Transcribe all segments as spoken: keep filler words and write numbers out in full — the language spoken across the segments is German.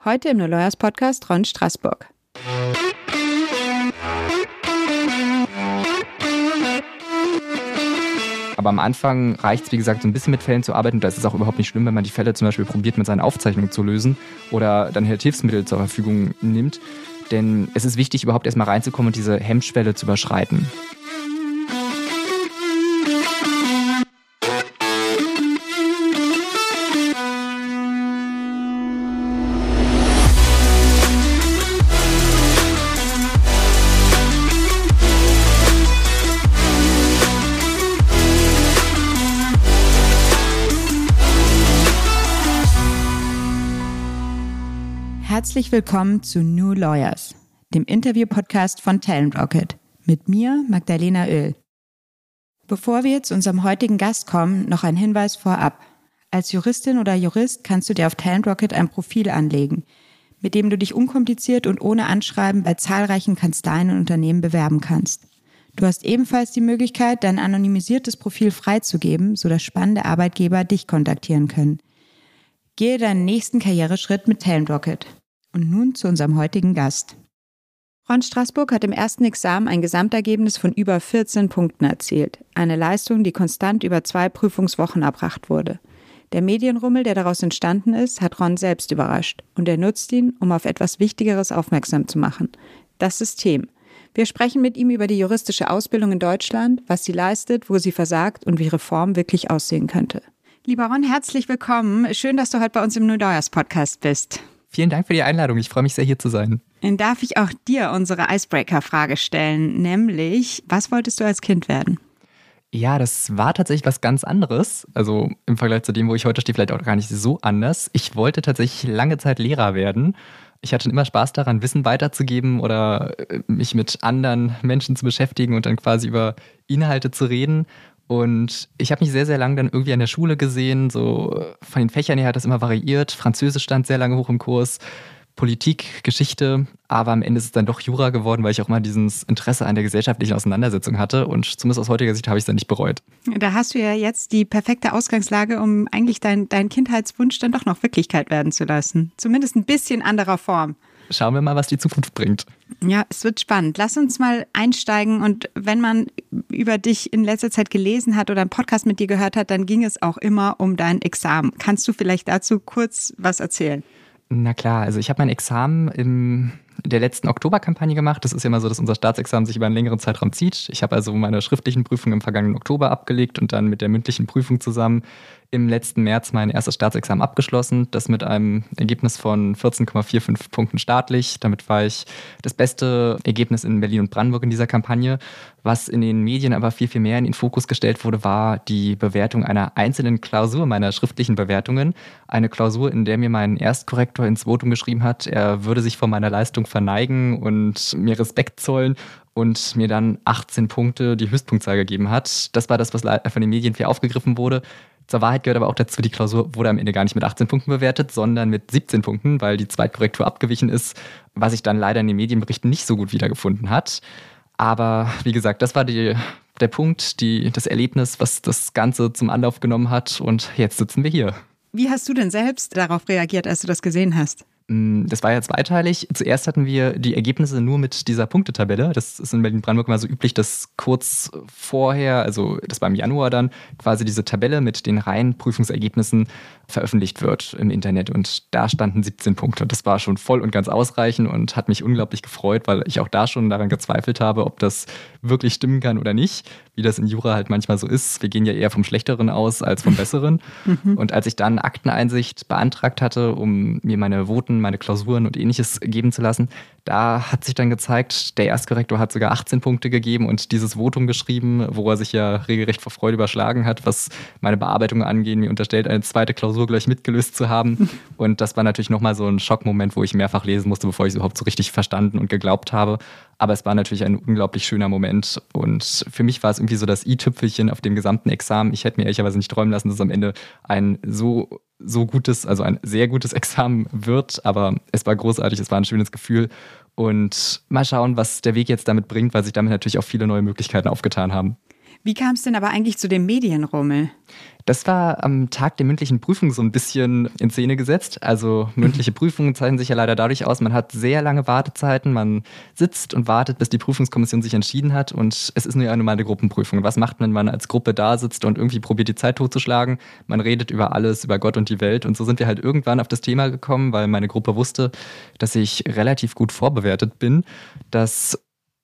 Heute im New Lawyers Podcast Ron Straßburg. Aber am Anfang reicht es, wie gesagt, so ein bisschen mit Fällen zu arbeiten. Und da ist es auch überhaupt nicht schlimm, wenn man die Fälle zum Beispiel probiert, mit seinen Aufzeichnungen zu lösen oder dann halt Hilfsmittel zur Verfügung nimmt. Denn es ist wichtig, überhaupt erstmal reinzukommen und diese Hemmschwelle zu überschreiten. Herzlich willkommen zu New Lawyers, dem Interview-Podcast von Talent Rocket, mit mir, Magdalena Oehl. Bevor wir zu unserem heutigen Gast kommen, noch ein Hinweis vorab. Als Juristin oder Jurist kannst du dir auf Talent Rocket ein Profil anlegen, mit dem du dich unkompliziert und ohne Anschreiben bei zahlreichen Kanzleien und Unternehmen bewerben kannst. Du hast ebenfalls die Möglichkeit, dein anonymisiertes Profil freizugeben, sodass spannende Arbeitgeber dich kontaktieren können. Gehe deinen nächsten Karriereschritt mit Talent Rocket. Und nun zu unserem heutigen Gast. Ron Straßburg hat im ersten Examen ein Gesamtergebnis von über vierzehn Punkten erzielt. Eine Leistung, die konstant über zwei Prüfungswochen erbracht wurde. Der Medienrummel, der daraus entstanden ist, hat Ron selbst überrascht. Und er nutzt ihn, um auf etwas Wichtigeres aufmerksam zu machen. Das System. Wir sprechen mit ihm über die juristische Ausbildung in Deutschland, was sie leistet, wo sie versagt und wie Reform wirklich aussehen könnte. Lieber Ron, herzlich willkommen. Schön, dass du heute bei uns im New Lawyers Podcast bist. Vielen Dank für die Einladung. Ich freue mich sehr, hier zu sein. Dann darf ich auch dir unsere Icebreaker-Frage stellen, nämlich, was wolltest du als Kind werden? Ja, das war tatsächlich was ganz anderes. Also im Vergleich zu dem, wo ich heute stehe, vielleicht auch gar nicht so anders. Ich wollte tatsächlich lange Zeit Lehrer werden. Ich hatte immer Spaß daran, Wissen weiterzugeben oder mich mit anderen Menschen zu beschäftigen und dann quasi über Inhalte zu reden. Und ich habe mich sehr, sehr lange dann irgendwie an der Schule gesehen, so von den Fächern her hat das immer variiert. Französisch stand sehr lange hoch im Kurs, Politik, Geschichte, aber am Ende ist es dann doch Jura geworden, weil ich auch mal dieses Interesse an der gesellschaftlichen Auseinandersetzung hatte und zumindest aus heutiger Sicht habe ich es dann nicht bereut. Da hast du ja jetzt die perfekte Ausgangslage, um eigentlich deinen dein Kindheitswunsch dann doch noch Wirklichkeit werden zu lassen. Zumindest ein bisschen anderer Form. Schauen wir mal, was die Zukunft bringt. Ja, es wird spannend. Lass uns mal einsteigen und wenn man über dich in letzter Zeit gelesen hat oder einen Podcast mit dir gehört hat, dann ging es auch immer um dein Examen. Kannst du vielleicht dazu kurz was erzählen? Na klar, also ich habe mein Examen in der letzten Oktoberkampagne gemacht. Das ist ja immer so, dass unser Staatsexamen sich über einen längeren Zeitraum zieht. Ich habe also meine schriftlichen Prüfungen im vergangenen Oktober abgelegt und dann mit der mündlichen Prüfung zusammen im letzten März mein erstes Staatsexamen abgeschlossen. Das mit einem Ergebnis von vierzehn Komma fünfundvierzig Punkten staatlich. Damit war ich das beste Ergebnis in Berlin und Brandenburg in dieser Kampagne. Was in den Medien aber viel, viel mehr in den Fokus gestellt wurde, war die Bewertung einer einzelnen Klausur meiner schriftlichen Bewertungen. Eine Klausur, in der mir mein Erstkorrektor ins Votum geschrieben hat, er würde sich vor meiner Leistung verneigen und mir Respekt zollen und mir dann achtzehn Punkte die Höchstpunktzahl gegeben hat. Das war das, was von den Medien viel aufgegriffen wurde. Zur Wahrheit gehört aber auch dazu, die Klausur wurde am Ende gar nicht mit achtzehn Punkten bewertet, sondern mit siebzehn Punkten, weil die Zweitkorrektur abgewichen ist, was sich dann leider in den Medienberichten nicht so gut wiedergefunden hat. Aber wie gesagt, das war die, der Punkt, die, das Erlebnis, was das Ganze zum Anlauf genommen hat und jetzt sitzen wir hier. Wie hast du denn selbst darauf reagiert, als du das gesehen hast? Das war ja zweiteilig. Zuerst hatten wir die Ergebnisse nur mit dieser Punktetabelle. Das ist in Berlin-Brandenburg immer so üblich, dass kurz vorher, also das war im Januar dann, quasi diese Tabelle mit den reinen Prüfungsergebnissen veröffentlicht wird im Internet. Und da standen siebzehn Punkte. Und das war schon voll und ganz ausreichend und hat mich unglaublich gefreut, weil ich auch da schon daran gezweifelt habe, ob das wirklich stimmen kann oder nicht. Wie das in Jura halt manchmal so ist. Wir gehen ja eher vom Schlechteren aus als vom Besseren. Mhm. Und als ich dann Akteneinsicht beantragt hatte, um mir meine Voten, meine Klausuren und ähnliches geben zu lassen, da hat sich dann gezeigt, der Erstkorrektor hat sogar achtzehn Punkte gegeben und dieses Votum geschrieben, wo er sich ja regelrecht vor Freude überschlagen hat, was meine Bearbeitung angeht. Mir unterstellt, eine zweite Klausur gleich mitgelöst zu haben. Und das war natürlich nochmal so ein Schockmoment, wo ich mehrfach lesen musste, bevor ich es überhaupt so richtig verstanden und geglaubt habe. Aber es war natürlich ein unglaublich schöner Moment. Und für mich war es irgendwie so das i-Tüpfelchen auf dem gesamten Examen. Ich hätte mir ehrlicherweise nicht träumen lassen, dass es am Ende ein so, so gutes, also ein sehr gutes Examen wird. Aber es war großartig, es war ein schönes Gefühl. Und mal schauen, was der Weg jetzt damit bringt, weil sich damit natürlich auch viele neue Möglichkeiten aufgetan haben. Wie kam es denn aber eigentlich zu dem Medienrummel? Das war am Tag der mündlichen Prüfung so ein bisschen in Szene gesetzt. Also mündliche Prüfungen zeichnen sich ja leider dadurch aus, man hat sehr lange Wartezeiten, man sitzt und wartet, bis die Prüfungskommission sich entschieden hat und es ist nur eine normale Gruppenprüfung. Was macht man, wenn man als Gruppe da sitzt und irgendwie probiert, die Zeit totzuschlagen? Man redet über alles, über Gott und die Welt und so sind wir halt irgendwann auf das Thema gekommen, weil meine Gruppe wusste, dass ich relativ gut vorbewertet bin, dass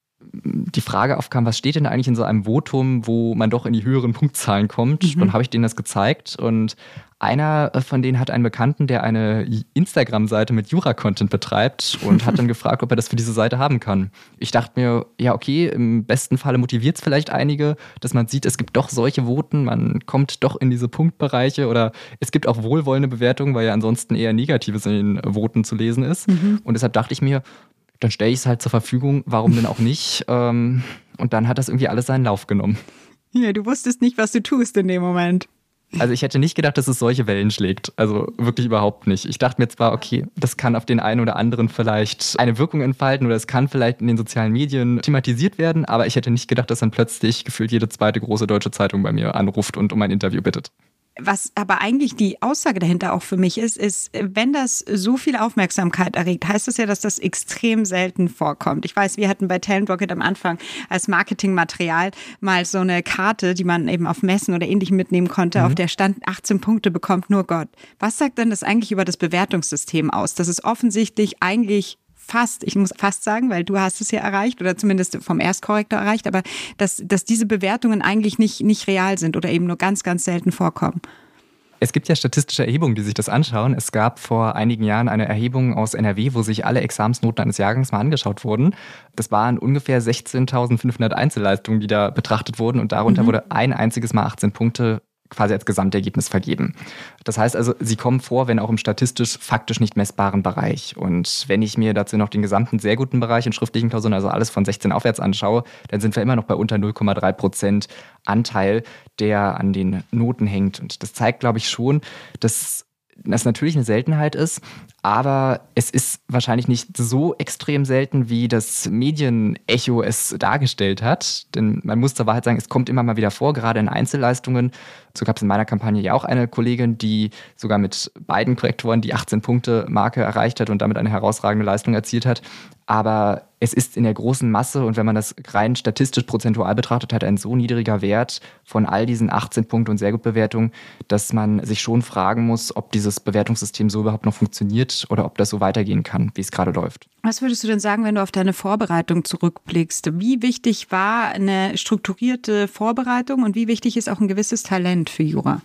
die Frage aufkam, was steht denn eigentlich in so einem Votum, wo man doch in die höheren Punktzahlen kommt? Mhm. Und habe ich denen das gezeigt und einer von denen hat einen Bekannten, der eine Instagram-Seite mit Jura-Content betreibt und hat dann gefragt, ob er das für diese Seite haben kann. Ich dachte mir, ja okay, im besten Falle motiviert es vielleicht einige, dass man sieht, es gibt doch solche Voten, man kommt doch in diese Punktbereiche oder es gibt auch wohlwollende Bewertungen, weil ja ansonsten eher Negatives in den Voten zu lesen ist. Mhm. Und deshalb dachte ich mir, dann stelle ich es halt zur Verfügung, warum denn auch nicht? Und dann hat das irgendwie alles seinen Lauf genommen. Ja, du wusstest nicht, was du tust in dem Moment. Also ich hätte nicht gedacht, dass es solche Wellen schlägt. Also wirklich überhaupt nicht. Ich dachte mir zwar, okay, das kann auf den einen oder anderen vielleicht eine Wirkung entfalten oder es kann vielleicht in den sozialen Medien thematisiert werden, aber ich hätte nicht gedacht, dass dann plötzlich gefühlt jede zweite große deutsche Zeitung bei mir anruft und um ein Interview bittet. Was aber eigentlich die Aussage dahinter auch für mich ist, ist, wenn das so viel Aufmerksamkeit erregt, heißt das ja, dass das extrem selten vorkommt. Ich weiß, wir hatten bei Talent Rocket am Anfang als Marketingmaterial mal so eine Karte, die man eben auf Messen oder Ähnlichem mitnehmen konnte, mhm. auf der stand achtzehn Punkte bekommt nur Gott. Was sagt denn das eigentlich über das Bewertungssystem aus? Das ist offensichtlich eigentlich fast, ich muss fast sagen, weil du hast es ja erreicht oder zumindest vom Erstkorrektor erreicht, aber dass, dass diese Bewertungen eigentlich nicht, nicht real sind oder eben nur ganz, ganz selten vorkommen. Es gibt ja statistische Erhebungen, die sich das anschauen. Es gab vor einigen Jahren eine Erhebung aus N R W, wo sich alle Examensnoten eines Jahrgangs mal angeschaut wurden. Das waren ungefähr sechzehntausendfünfhundert Einzelleistungen, die da betrachtet wurden und darunter mhm. wurde ein einziges Mal achtzehn Punkte quasi als Gesamtergebnis vergeben. Das heißt also, sie kommen vor, wenn auch im statistisch faktisch nicht messbaren Bereich. Und wenn ich mir dazu noch den gesamten sehr guten Bereich in schriftlichen Klausuren, also alles von sechzehn aufwärts anschaue, dann sind wir immer noch bei unter null Komma drei Prozent Anteil, der an den Noten hängt. Und das zeigt, glaube ich, schon, dass das natürlich eine Seltenheit ist, aber es ist wahrscheinlich nicht so extrem selten, wie das Medienecho es dargestellt hat. Denn man muss zur Wahrheit sagen, es kommt immer mal wieder vor, gerade in Einzelleistungen. So gab es in meiner Kampagne ja auch eine Kollegin, die sogar mit beiden Korrektoren die achtzehn-Punkte-Marke erreicht hat und damit eine herausragende Leistung erzielt hat. Aber es ist in der großen Masse und wenn man das rein statistisch prozentual betrachtet, halt ein so niedriger Wert von all diesen achtzehn Punkte und Sehr-Gut-Bewertungen, dass man sich schon fragen muss, ob dieses Bewertungssystem so überhaupt noch funktioniert oder ob das so weitergehen kann, wie es gerade läuft. Was würdest du denn sagen, wenn du auf deine Vorbereitung zurückblickst? Wie wichtig war eine strukturierte Vorbereitung und wie wichtig ist auch ein gewisses Talent für Jura?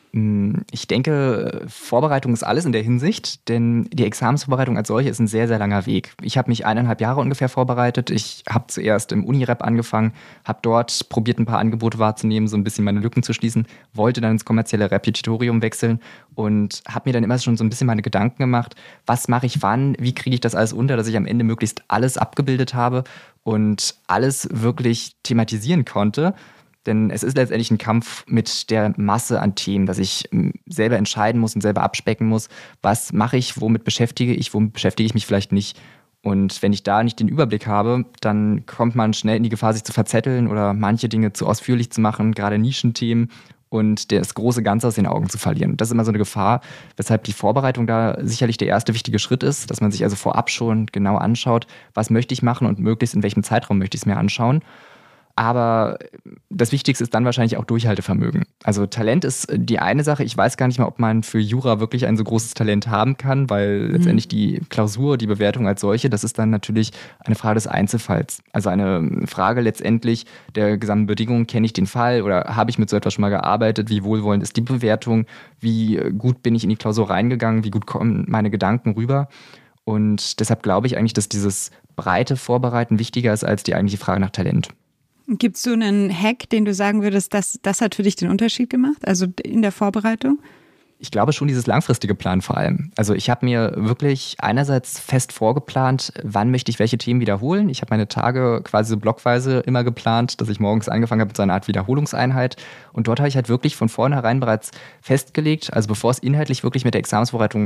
Ich denke, Vorbereitung ist alles in der Hinsicht, denn die Examensvorbereitung als solche ist ein sehr, sehr langer Weg. Ich habe mich eineinhalb Jahre ungefähr vorbereitet. Ich habe zuerst im Unirep angefangen, habe dort probiert, ein paar Angebote wahrzunehmen, so ein bisschen meine Lücken zu schließen, wollte dann ins kommerzielle Repetitorium wechseln und habe mir dann immer schon so ein bisschen meine Gedanken gemacht, was mache ich wann, wie kriege ich das alles unter, dass ich am Ende möglichst alles abgebildet habe und alles wirklich thematisieren konnte. Denn es ist letztendlich ein Kampf mit der Masse an Themen, dass ich selber entscheiden muss und selber abspecken muss, was mache ich, womit beschäftige ich, womit beschäftige ich mich vielleicht nicht. Und wenn ich da nicht den Überblick habe, dann kommt man schnell in die Gefahr, sich zu verzetteln oder manche Dinge zu ausführlich zu machen, gerade Nischenthemen und das große Ganze aus den Augen zu verlieren. Und das ist immer so eine Gefahr, weshalb die Vorbereitung da sicherlich der erste wichtige Schritt ist, dass man sich also vorab schon genau anschaut, was möchte ich machen und möglichst in welchem Zeitraum möchte ich es mir anschauen. Aber das Wichtigste ist dann wahrscheinlich auch Durchhaltevermögen. Also Talent ist die eine Sache. Ich weiß gar nicht mal, ob man für Jura wirklich ein so großes Talent haben kann, weil mhm. letztendlich die Klausur, die Bewertung als solche, das ist dann natürlich eine Frage des Einzelfalls. Also eine Frage letztendlich der gesamten Bedingungen, kenne ich den Fall oder habe ich mit so etwas schon mal gearbeitet, wie wohlwollend ist die Bewertung, wie gut bin ich in die Klausur reingegangen, wie gut kommen meine Gedanken rüber. Und deshalb glaube ich eigentlich, dass dieses breite Vorbereiten wichtiger ist als die eigentliche Frage nach Talent. Gibt es so einen Hack, den du sagen würdest, das, das hat für dich den Unterschied gemacht, also in der Vorbereitung? Ich glaube schon dieses langfristige Plan vor allem. Also ich habe mir wirklich einerseits fest vorgeplant, wann möchte ich welche Themen wiederholen. Ich habe meine Tage quasi so blockweise immer geplant, dass ich morgens angefangen habe mit so einer Art Wiederholungseinheit. Und dort habe ich halt wirklich von vornherein bereits festgelegt, also bevor es inhaltlich wirklich mit der Examensvorbereitung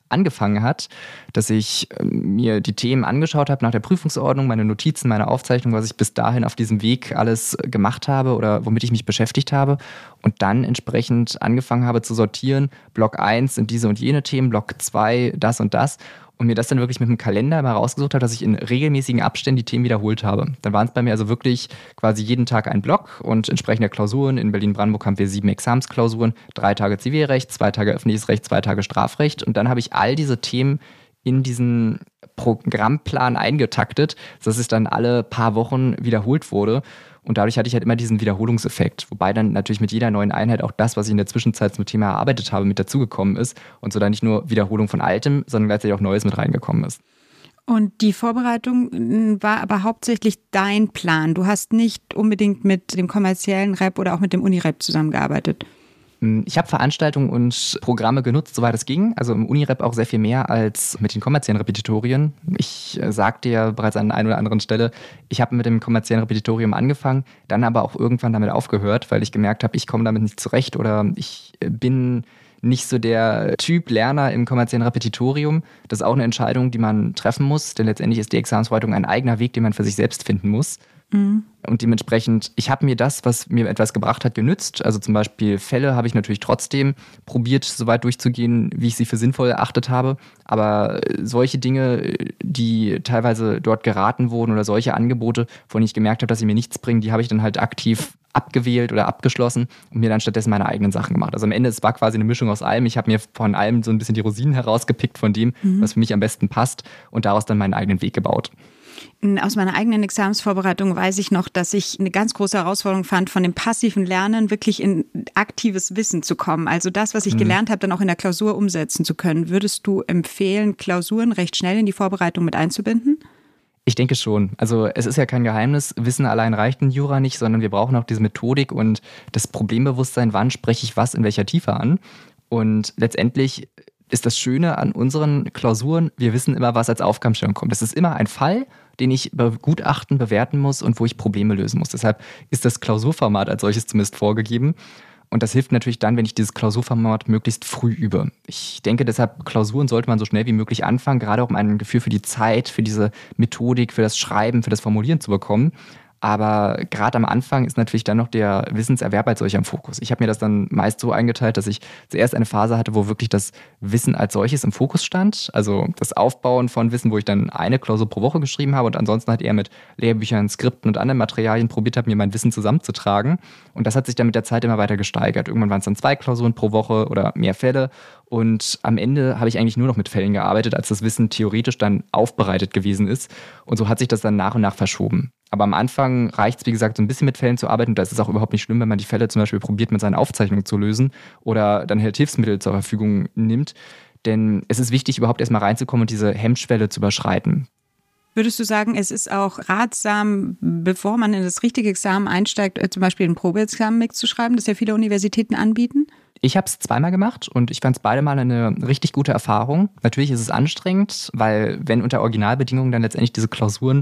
angefangen hat, dass ich mir die Themen angeschaut habe nach der Prüfungsordnung, meine Notizen, meine Aufzeichnung, was ich bis dahin auf diesem Weg alles gemacht habe oder womit ich mich beschäftigt habe und dann entsprechend angefangen habe zu sortieren. Block eins sind diese und jene Themen, Block zwei das und das. Und mir das dann wirklich mit dem Kalender mal rausgesucht habe, dass ich in regelmäßigen Abständen die Themen wiederholt habe. Dann waren es bei mir also wirklich quasi jeden Tag ein Block und entsprechende Klausuren. In Berlin-Brandenburg haben wir sieben Examensklausuren, drei Tage Zivilrecht, zwei Tage öffentliches Recht, zwei Tage Strafrecht. Und dann habe ich all diese Themen in diesen Programmplan eingetaktet, dass es dann alle paar Wochen wiederholt wurde. Und dadurch hatte ich halt immer diesen Wiederholungseffekt, wobei dann natürlich mit jeder neuen Einheit auch das, was ich in der Zwischenzeit zum Thema erarbeitet habe, mit dazugekommen ist und so dann nicht nur Wiederholung von Altem, sondern gleichzeitig auch Neues mit reingekommen ist. Und die Vorbereitung war aber hauptsächlich dein Plan. Du hast nicht unbedingt mit dem kommerziellen Rap oder auch mit dem Unirap zusammengearbeitet. Ich habe Veranstaltungen und Programme genutzt, soweit es ging. Also im Unirap auch sehr viel mehr als mit den kommerziellen Repetitorien. Ich sagte ja bereits an einer oder anderen Stelle, ich habe mit dem kommerziellen Repetitorium angefangen, dann aber auch irgendwann damit aufgehört, weil ich gemerkt habe, ich komme damit nicht zurecht oder ich bin nicht so der Typ Lerner im kommerziellen Repetitorium. Das ist auch eine Entscheidung, die man treffen muss, denn letztendlich ist die Examensvorbereitung ein eigener Weg, den man für sich selbst finden muss. Mhm. Und dementsprechend, ich habe mir das, was mir etwas gebracht hat, genützt. Also zum Beispiel Fälle habe ich natürlich trotzdem probiert, so weit durchzugehen, wie ich sie für sinnvoll erachtet habe. Aber solche Dinge, die teilweise dort geraten wurden oder solche Angebote, von denen ich gemerkt habe, dass sie mir nichts bringen, die habe ich dann halt aktiv abgewählt oder abgeschlossen und mir dann stattdessen meine eigenen Sachen gemacht. Also am Ende, es war quasi eine Mischung aus allem. Ich habe mir von allem so ein bisschen die Rosinen herausgepickt von dem, mhm. was für mich am besten passt und daraus dann meinen eigenen Weg gebaut. Aus meiner eigenen Examensvorbereitung weiß ich noch, dass ich eine ganz große Herausforderung fand, von dem passiven Lernen wirklich in aktives Wissen zu kommen. Also das, was ich mhm. gelernt habe, dann auch in der Klausur umsetzen zu können. Würdest du empfehlen, Klausuren recht schnell in die Vorbereitung mit einzubinden? Ich denke schon. Also es ist ja kein Geheimnis, Wissen allein reicht in Jura nicht, sondern wir brauchen auch diese Methodik und das Problembewusstsein, wann spreche ich was in welcher Tiefe an. Und letztendlich ist das Schöne an unseren Klausuren, wir wissen immer, was als Aufgabenstellung kommt. Das ist immer ein Fall, den ich begutachten, bewerten muss und wo ich Probleme lösen muss. Deshalb ist das Klausurformat als solches zumindest vorgegeben. Und das hilft natürlich dann, wenn ich dieses Klausurformat möglichst früh übe. Ich denke deshalb, Klausuren sollte man so schnell wie möglich anfangen, gerade auch um ein Gefühl für die Zeit, für diese Methodik, für das Schreiben, für das Formulieren zu bekommen. Aber gerade am Anfang ist natürlich dann noch der Wissenserwerb als solcher im Fokus. Ich habe mir das dann meist so eingeteilt, dass ich zuerst eine Phase hatte, wo wirklich das Wissen als solches im Fokus stand. Also das Aufbauen von Wissen, wo ich dann eine Klausur pro Woche geschrieben habe und ansonsten halt eher mit Lehrbüchern, Skripten und anderen Materialien probiert habe, mir mein Wissen zusammenzutragen. Und das hat sich dann mit der Zeit immer weiter gesteigert. Irgendwann waren es dann zwei Klausuren pro Woche oder mehr Fälle. Und am Ende habe ich eigentlich nur noch mit Fällen gearbeitet, als das Wissen theoretisch dann aufbereitet gewesen ist. Und so hat sich das dann nach und nach verschoben. Aber am Anfang reicht es, wie gesagt, so ein bisschen mit Fällen zu arbeiten. Und da ist es auch überhaupt nicht schlimm, wenn man die Fälle zum Beispiel probiert, mit seinen Aufzeichnungen zu lösen oder dann halt Hilfsmittel zur Verfügung nimmt. Denn es ist wichtig, überhaupt erstmal reinzukommen und diese Hemmschwelle zu überschreiten. Würdest du sagen, es ist auch ratsam, bevor man in das richtige Examen einsteigt, zum Beispiel ein Probeexamen mitzuschreiben, das ja viele Universitäten anbieten? Ich habe es zweimal gemacht und ich fand es beide Mal eine richtig gute Erfahrung. Natürlich ist es anstrengend, weil wenn unter Originalbedingungen dann letztendlich diese Klausuren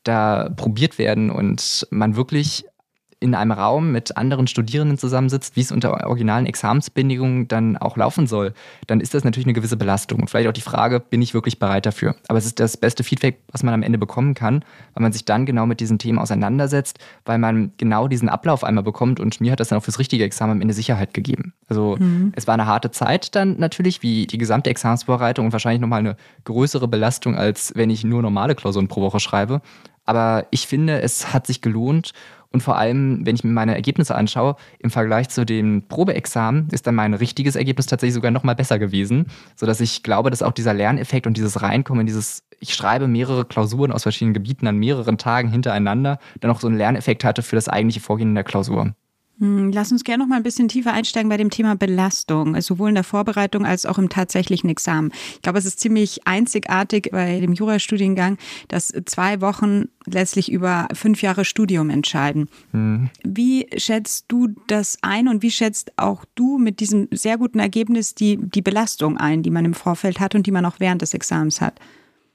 da probiert werden und man wirklich in einem Raum mit anderen Studierenden zusammensitzt, wie es unter originalen Examensbedingungen dann auch laufen soll, dann ist das natürlich eine gewisse Belastung. Und vielleicht auch die Frage, bin ich wirklich bereit dafür? Aber es ist das beste Feedback, was man am Ende bekommen kann, weil man sich dann genau mit diesen Themen auseinandersetzt, weil man genau diesen Ablauf einmal bekommt und mir hat das dann auch fürs richtige Examen am Ende Sicherheit gegeben. Also mhm. es war eine harte Zeit dann natürlich, wie die gesamte Examensvorbereitung und wahrscheinlich nochmal eine größere Belastung, als wenn ich nur normale Klausuren pro Woche schreibe. Aber ich finde, es hat sich gelohnt. Und vor allem, wenn ich mir meine Ergebnisse anschaue, im Vergleich zu dem Probeexamen ist dann mein richtiges Ergebnis tatsächlich sogar noch mal besser gewesen, sodass ich glaube, dass auch dieser Lerneffekt und dieses Reinkommen in dieses, ich schreibe mehrere Klausuren aus verschiedenen Gebieten an mehreren Tagen hintereinander, dann auch so einen Lerneffekt hatte für das eigentliche Vorgehen in der Klausur. Lass uns gerne noch mal ein bisschen tiefer einsteigen bei dem Thema Belastung, sowohl in der Vorbereitung als auch im tatsächlichen Examen. Ich glaube, es ist ziemlich einzigartig bei dem Jurastudiengang, dass zwei Wochen letztlich über fünf Jahre Studium entscheiden. Mhm. Wie schätzt du das ein und wie schätzt auch du mit diesem sehr guten Ergebnis die, die Belastung ein, die man im Vorfeld hat und die man auch während des Examens hat?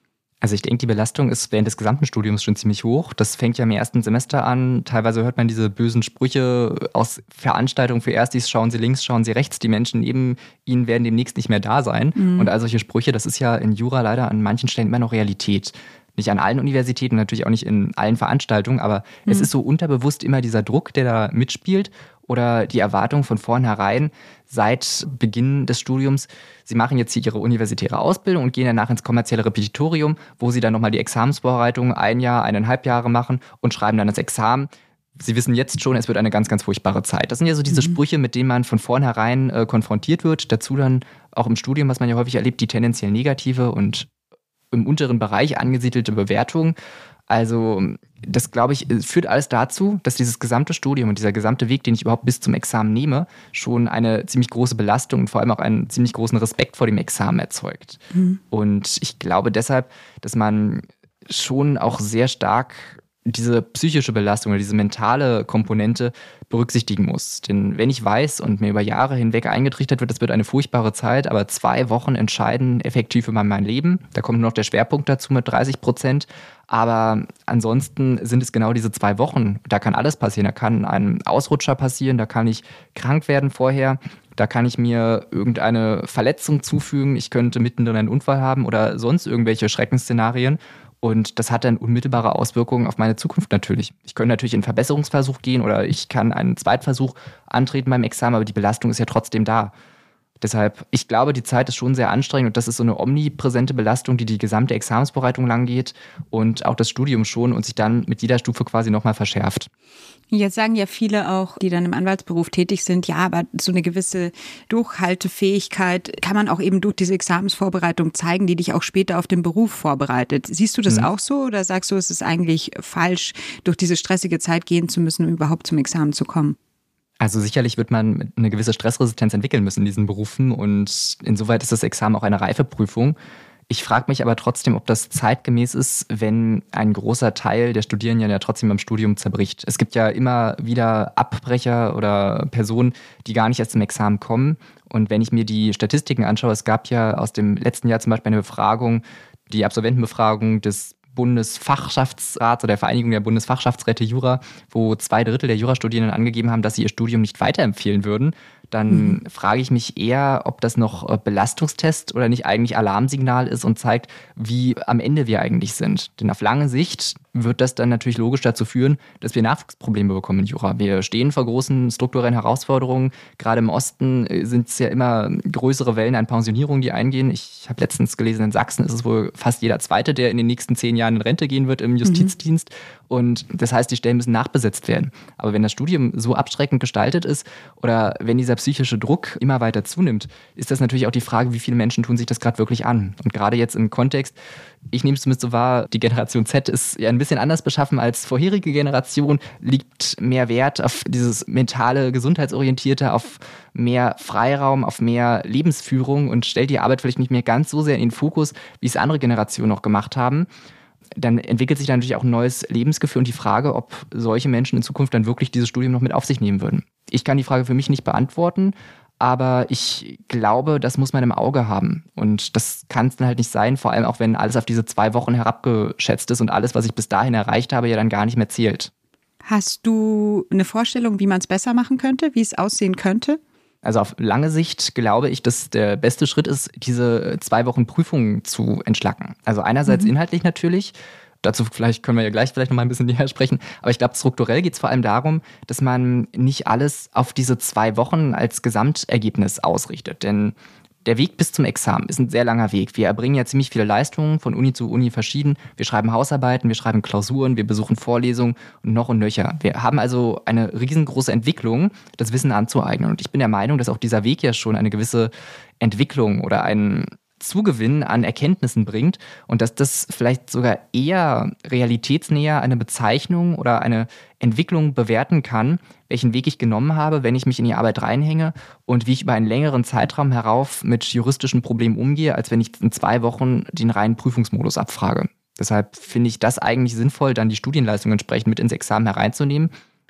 Also ich denke, die Belastung ist während des gesamten Studiums schon ziemlich hoch. Das fängt ja im ersten Semester an. Teilweise hört man diese bösen Sprüche aus Veranstaltungen für Erstis, schauen Sie links, schauen Sie rechts. Die Menschen neben Ihnen werden demnächst nicht mehr da sein. Mhm. Und all solche Sprüche, das ist ja in Jura leider an manchen Stellen immer noch Realität. Nicht an allen Universitäten, natürlich auch nicht in allen Veranstaltungen, aber mhm. es ist so unterbewusst immer dieser Druck, der da mitspielt oder die Erwartung von vornherein seit Beginn des Studiums. Sie machen jetzt hier Ihre universitäre Ausbildung und gehen danach ins kommerzielle Repetitorium, wo Sie dann nochmal die Examensvorbereitung ein Jahr, eineinhalb Jahre machen und schreiben dann das Examen. Sie wissen jetzt schon, es wird eine ganz, ganz furchtbare Zeit. Das sind ja so diese mhm. Sprüche, mit denen man von vornherein äh, konfrontiert wird. Dazu dann auch im Studium, was man ja häufig erlebt, die tendenziell negative und im unteren Bereich angesiedelte Bewertung. Also das, glaube ich, führt alles dazu, dass dieses gesamte Studium und dieser gesamte Weg, den ich überhaupt bis zum Examen nehme, schon eine ziemlich große Belastung und vor allem auch einen ziemlich großen Respekt vor dem Examen erzeugt. Mhm. Und ich glaube deshalb, dass man schon auch sehr stark diese psychische Belastung oder diese mentale Komponente berücksichtigen muss. Denn wenn ich weiß und mir über Jahre hinweg eingetrichtert wird, das wird eine furchtbare Zeit, aber zwei Wochen entscheiden effektiv über mein Leben. Da kommt noch der Schwerpunkt dazu mit dreißig Prozent. Aber ansonsten sind es genau diese zwei Wochen. Da kann alles passieren. Da kann ein Ausrutscher passieren, da kann ich krank werden vorher. Da kann ich mir irgendeine Verletzung zufügen. Ich könnte mittendrin einen Unfall haben oder sonst irgendwelche Schreckensszenarien. Und das hat dann unmittelbare Auswirkungen auf meine Zukunft natürlich. Ich könnte natürlich in einen Verbesserungsversuch gehen oder ich kann einen Zweitversuch antreten beim Examen, aber die Belastung ist ja trotzdem da. Deshalb, ich glaube, die Zeit ist schon sehr anstrengend und das ist so eine omnipräsente Belastung, die die gesamte Examensvorbereitung lang geht und auch das Studium schon und sich dann mit jeder Stufe quasi nochmal verschärft. Jetzt sagen ja viele auch, die dann im Anwaltsberuf tätig sind, ja, aber so eine gewisse Durchhaltefähigkeit kann man auch eben durch diese Examensvorbereitung zeigen, die dich auch später auf den Beruf vorbereitet. Siehst du das mhm. auch so oder sagst du, es ist eigentlich falsch, durch diese stressige Zeit gehen zu müssen, um überhaupt zum Examen zu kommen? Also sicherlich wird man eine gewisse Stressresistenz entwickeln müssen in diesen Berufen und insoweit ist das Examen auch eine Reifeprüfung. Ich frage mich aber trotzdem, ob das zeitgemäß ist, wenn ein großer Teil der Studierenden ja trotzdem beim Studium zerbricht. Es gibt ja immer wieder Abbrecher oder Personen, die gar nicht erst zum Examen kommen. Und wenn ich mir die Statistiken anschaue, es gab ja aus dem letzten Jahr zum Beispiel eine Befragung, die Absolventenbefragung des Bundesfachschaftsrats oder der Vereinigung der Bundesfachschaftsräte Jura, wo zwei Drittel der Jurastudierenden angegeben haben, dass sie ihr Studium nicht weiterempfehlen würden, dann mhm. frage ich mich eher, ob das noch Belastungstest oder nicht eigentlich Alarmsignal ist und zeigt, wie am Ende wir eigentlich sind. Denn auf lange Sicht wird das dann natürlich logisch dazu führen, dass wir Nachwuchsprobleme bekommen in Jura. Wir stehen vor großen strukturellen Herausforderungen. Gerade im Osten sind es ja immer größere Wellen an Pensionierungen, die eingehen. Ich habe letztens gelesen, in Sachsen ist es wohl fast jeder Zweite, der in den nächsten zehn Jahren in Rente gehen wird im Justizdienst. Mhm. Und das heißt, die Stellen müssen nachbesetzt werden. Aber wenn das Studium so abschreckend gestaltet ist oder wenn dieser psychische Druck immer weiter zunimmt, ist das natürlich auch die Frage, wie viele Menschen tun sich das gerade wirklich an. Und gerade jetzt im Kontext, ich nehme es zumindest so wahr, die Generation Z ist ja ein bisschen anders beschaffen als vorherige Generation, liegt mehr Wert auf dieses mentale, gesundheitsorientierte, auf mehr Freiraum, auf mehr Lebensführung und stellt die Arbeit vielleicht nicht mehr ganz so sehr in den Fokus, wie es andere Generationen noch gemacht haben. Dann entwickelt sich da natürlich auch ein neues Lebensgefühl und die Frage, ob solche Menschen in Zukunft dann wirklich dieses Studium noch mit auf sich nehmen würden. Ich kann die Frage für mich nicht beantworten, aber ich glaube, das muss man im Auge haben. Und das kann es dann halt nicht sein, vor allem auch wenn alles auf diese zwei Wochen herabgeschätzt ist und alles, was ich bis dahin erreicht habe, ja dann gar nicht mehr zählt. Hast du eine Vorstellung, wie man es besser machen könnte, wie es aussehen könnte? Also auf lange Sicht glaube ich, dass der beste Schritt ist, diese zwei Wochen Prüfungen zu entschlacken. Also einerseits mhm. inhaltlich natürlich, dazu vielleicht können wir ja gleich vielleicht noch mal ein bisschen näher sprechen, aber ich glaube, strukturell geht es vor allem darum, dass man nicht alles auf diese zwei Wochen als Gesamtergebnis ausrichtet, denn der Weg bis zum Examen ist ein sehr langer Weg. Wir erbringen ja ziemlich viele Leistungen von Uni zu Uni verschieden. Wir schreiben Hausarbeiten, wir schreiben Klausuren, wir besuchen Vorlesungen und noch und nöcher. Wir haben also eine riesengroße Entwicklung, das Wissen anzueignen. Und ich bin der Meinung, dass auch dieser Weg ja schon eine gewisse Entwicklung oder einen Zugewinn an Erkenntnissen bringt und dass das vielleicht sogar eher realitätsnäher eine Bezeichnung oder eine Entwicklung bewerten kann, welchen Weg ich genommen habe, wenn ich mich in die Arbeit reinhänge und wie ich über einen längeren Zeitraum herauf mit juristischen Problemen umgehe, als wenn ich in zwei Wochen den reinen Prüfungsmodus abfrage. Deshalb finde ich das eigentlich sinnvoll, dann die Studienleistung entsprechend mit ins Examen hereinzunehmen.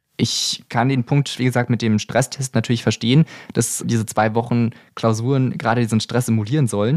Ich kann den Punkt, wie gesagt, mit dem Stresstest natürlich verstehen, dass diese zwei Wochen Klausuren gerade diesen Stress simulieren sollen.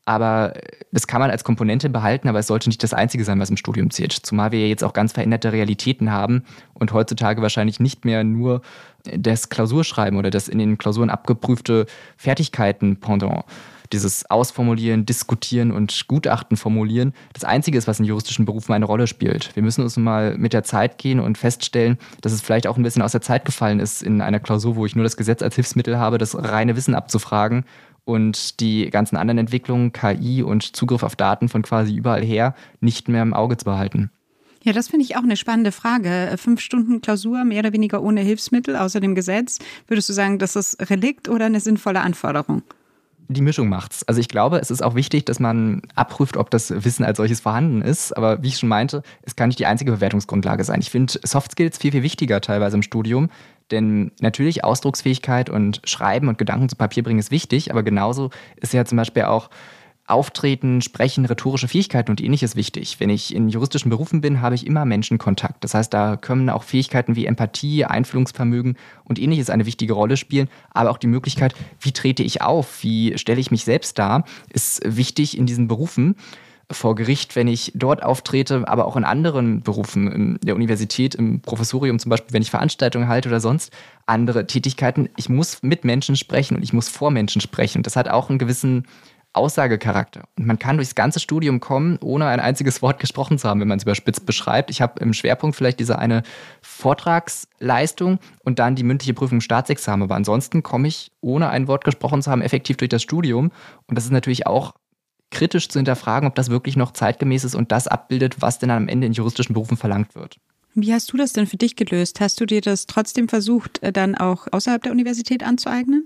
Aber das kann man als Komponente behalten, aber es sollte nicht das Einzige sein, was im Studium zählt. Zumal wir jetzt auch ganz veränderte Realitäten haben und heutzutage wahrscheinlich nicht mehr nur das Klausurschreiben oder das in den Klausuren abgeprüfte Fertigkeiten-Pendant, dieses Ausformulieren, Diskutieren und Gutachten formulieren, das Einzige ist, was in juristischen Berufen eine Rolle spielt. Wir müssen uns mal mit der Zeit gehen und feststellen, dass es vielleicht auch ein bisschen aus der Zeit gefallen ist, in einer Klausur, wo ich nur das Gesetz als Hilfsmittel habe, das reine Wissen abzufragen und die ganzen anderen Entwicklungen, K I und Zugriff auf Daten von quasi überall her, nicht mehr im Auge zu behalten. Ja, das finde ich auch eine spannende Frage. Fünf Stunden Klausur, mehr oder weniger ohne Hilfsmittel, außer dem Gesetz. Würdest du sagen, das ist Relikt oder eine sinnvolle Anforderung? Die Mischung macht's. Also ich glaube, es ist auch wichtig, dass man abprüft, ob das Wissen als solches vorhanden ist. Aber wie ich schon meinte, es kann nicht die einzige Bewertungsgrundlage sein. Ich finde Soft Skills viel, viel wichtiger teilweise im Studium. Denn natürlich Ausdrucksfähigkeit und Schreiben und Gedanken zu Papier bringen ist wichtig. Aber genauso ist ja zum Beispiel auch Auftreten, Sprechen, rhetorische Fähigkeiten und Ähnliches wichtig. Wenn ich in juristischen Berufen bin, habe ich immer Menschenkontakt. Das heißt, da können auch Fähigkeiten wie Empathie, Einfühlungsvermögen und Ähnliches eine wichtige Rolle spielen. Aber auch die Möglichkeit, wie trete ich auf, wie stelle ich mich selbst dar, ist wichtig in diesen Berufen. Vor Gericht, wenn ich dort auftrete, aber auch in anderen Berufen, in der Universität, im Professorium zum Beispiel, wenn ich Veranstaltungen halte oder sonst andere Tätigkeiten. Ich muss mit Menschen sprechen und ich muss vor Menschen sprechen. Das hat auch einen gewissen Aussagecharakter. Und man kann durchs ganze Studium kommen, ohne ein einziges Wort gesprochen zu haben, wenn man es überspitzt beschreibt. Ich habe im Schwerpunkt vielleicht diese eine Vortragsleistung und dann die mündliche Prüfung im Staatsexamen. Aber ansonsten komme ich, ohne ein Wort gesprochen zu haben, effektiv durch das Studium. Und das ist natürlich auch kritisch zu hinterfragen, ob das wirklich noch zeitgemäß ist und das abbildet, was denn am Ende in juristischen Berufen verlangt wird. Wie hast du das denn für dich gelöst? Hast du dir das trotzdem versucht, dann auch außerhalb der Universität anzueignen?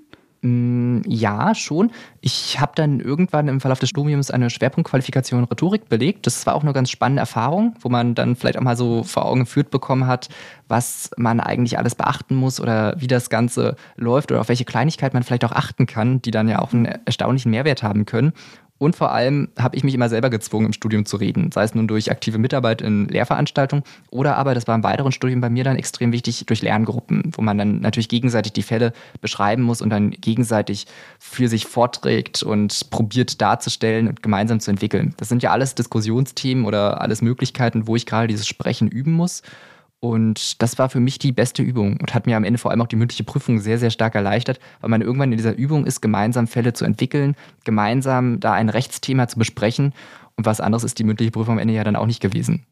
Ja, schon. Ich habe dann irgendwann im Verlauf des Studiums eine Schwerpunktqualifikation Rhetorik belegt. Das war auch eine ganz spannende Erfahrung, wo man dann vielleicht auch mal so vor Augen geführt bekommen hat, was man eigentlich alles beachten muss oder wie das Ganze läuft oder auf welche Kleinigkeit man vielleicht auch achten kann, die dann ja auch einen erstaunlichen Mehrwert haben können. Und vor allem habe ich mich immer selber gezwungen, im Studium zu reden, sei es nun durch aktive Mitarbeit in Lehrveranstaltungen oder aber, das war im weiteren Studium bei mir dann extrem wichtig, durch Lerngruppen, wo man dann natürlich gegenseitig die Fälle beschreiben muss und dann gegenseitig für sich vorträgt und probiert darzustellen und gemeinsam zu entwickeln. Das sind ja alles Diskussionsthemen oder alles Möglichkeiten, wo ich gerade dieses Sprechen üben muss. Und das war für mich die beste Übung und hat mir am Ende vor allem auch die mündliche Prüfung sehr, sehr stark erleichtert, weil man irgendwann in dieser Übung ist, gemeinsam Fälle zu entwickeln, gemeinsam da ein Rechtsthema zu besprechen. Und was anderes ist die mündliche Prüfung am Ende ja dann auch nicht gewesen.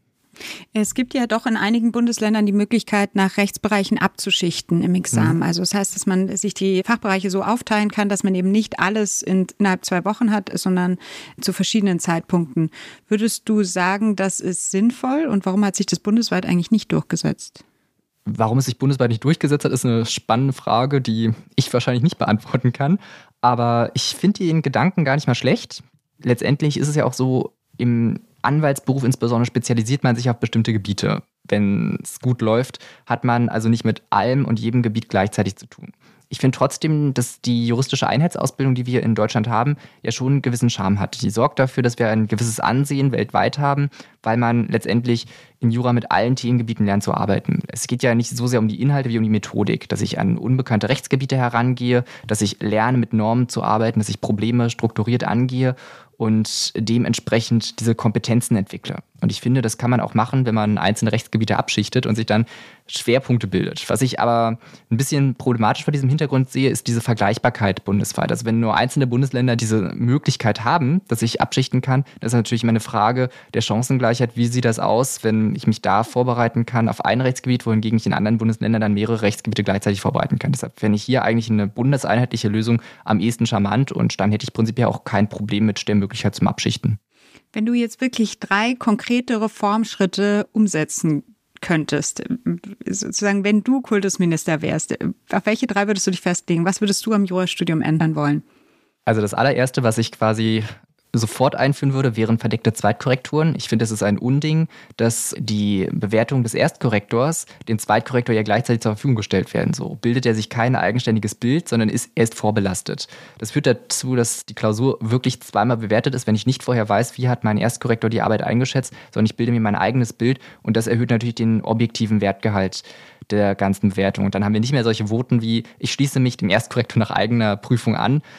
Es gibt ja doch in einigen Bundesländern die Möglichkeit, nach Rechtsbereichen abzuschichten im Examen. Mhm. Also das heißt, dass man sich die Fachbereiche so aufteilen kann, dass man eben nicht alles in, innerhalb zwei Wochen hat, sondern zu verschiedenen Zeitpunkten. Würdest du sagen, das ist sinnvoll und warum hat sich das bundesweit eigentlich nicht durchgesetzt? Warum es sich bundesweit nicht durchgesetzt hat, ist eine spannende Frage, die ich wahrscheinlich nicht beantworten kann. Aber ich finde den Gedanken gar nicht mal schlecht. Letztendlich ist es ja auch so, im Anwaltsberuf insbesondere spezialisiert man sich auf bestimmte Gebiete. Wenn es gut läuft, hat man also nicht mit allem und jedem Gebiet gleichzeitig zu tun. Ich finde trotzdem, dass die juristische Einheitsausbildung, die wir in Deutschland haben, ja schon einen gewissen Charme hat. Die sorgt dafür, dass wir ein gewisses Ansehen weltweit haben, weil man letztendlich in Jura mit allen Themengebieten lernt zu arbeiten. Es geht ja nicht so sehr um die Inhalte wie um die Methodik, dass ich an unbekannte Rechtsgebiete herangehe, dass ich lerne, mit Normen zu arbeiten, dass ich Probleme strukturiert angehe und dementsprechend diese Kompetenzen entwickle. Und ich finde, das kann man auch machen, wenn man einzelne Rechtsgebiete abschichtet und sich dann Schwerpunkte bildet. Was ich aber ein bisschen problematisch vor diesem Hintergrund sehe, ist diese Vergleichbarkeit bundesweit. Also wenn nur einzelne Bundesländer diese Möglichkeit haben, dass ich abschichten kann, das ist natürlich immer eine Frage der Chancengleichheit. Wie sieht das aus, wenn ich mich da vorbereiten kann auf ein Rechtsgebiet, wohingegen ich in anderen Bundesländern dann mehrere Rechtsgebiete gleichzeitig vorbereiten kann. Deshalb fände ich hier eigentlich eine bundeseinheitliche Lösung am ehesten charmant und dann hätte ich prinzipiell auch kein Problem mit der Möglichkeit zum Abschichten. Wenn du jetzt wirklich drei konkrete Reformschritte umsetzen könntest, sozusagen, wenn du Kultusminister wärst, auf welche drei würdest du dich festlegen? Was würdest du am Jurastudium ändern wollen? Also das allererste, was ich quasi sofort einführen würde, wären verdeckte Zweitkorrekturen. Ich finde, es ist ein Unding, dass die Bewertung des Erstkorrektors dem Zweitkorrektor ja gleichzeitig zur Verfügung gestellt werden. So bildet er sich kein eigenständiges Bild, sondern ist erst vorbelastet. Das führt dazu, dass die Klausur wirklich zweimal bewertet ist, wenn ich nicht vorher weiß, wie hat mein Erstkorrektor die Arbeit eingeschätzt, sondern ich bilde mir mein eigenes Bild und das erhöht natürlich den objektiven Wertgehalt der ganzen Bewertung. Und dann haben wir nicht mehr solche Voten wie, ich schließe mich dem Erstkorrektor nach eigener Prüfung an.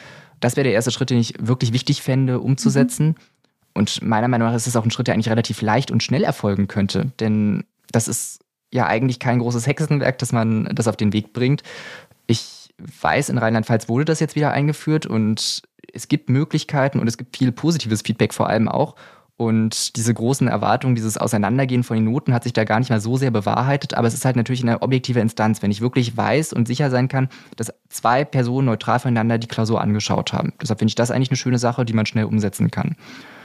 das wäre der erste Schritt, den ich wirklich wichtig fände, umzusetzen. Mhm. Und meiner Meinung nach ist es auch ein Schritt, der eigentlich relativ leicht und schnell erfolgen könnte. Denn das ist ja eigentlich kein großes Hexenwerk, dass man das auf den Weg bringt. Ich weiß, in Rheinland-Pfalz wurde das jetzt wieder eingeführt und es gibt Möglichkeiten und es gibt viel positives Feedback vor allem auch. Und diese großen Erwartungen, dieses Auseinandergehen von den Noten hat sich da gar nicht mal so sehr bewahrheitet. Aber es ist halt natürlich eine objektive Instanz, wenn ich wirklich weiß und sicher sein kann, dass zwei Personen neutral voneinander die Klausur angeschaut haben. Deshalb finde ich das eigentlich eine schöne Sache, die man schnell umsetzen kann.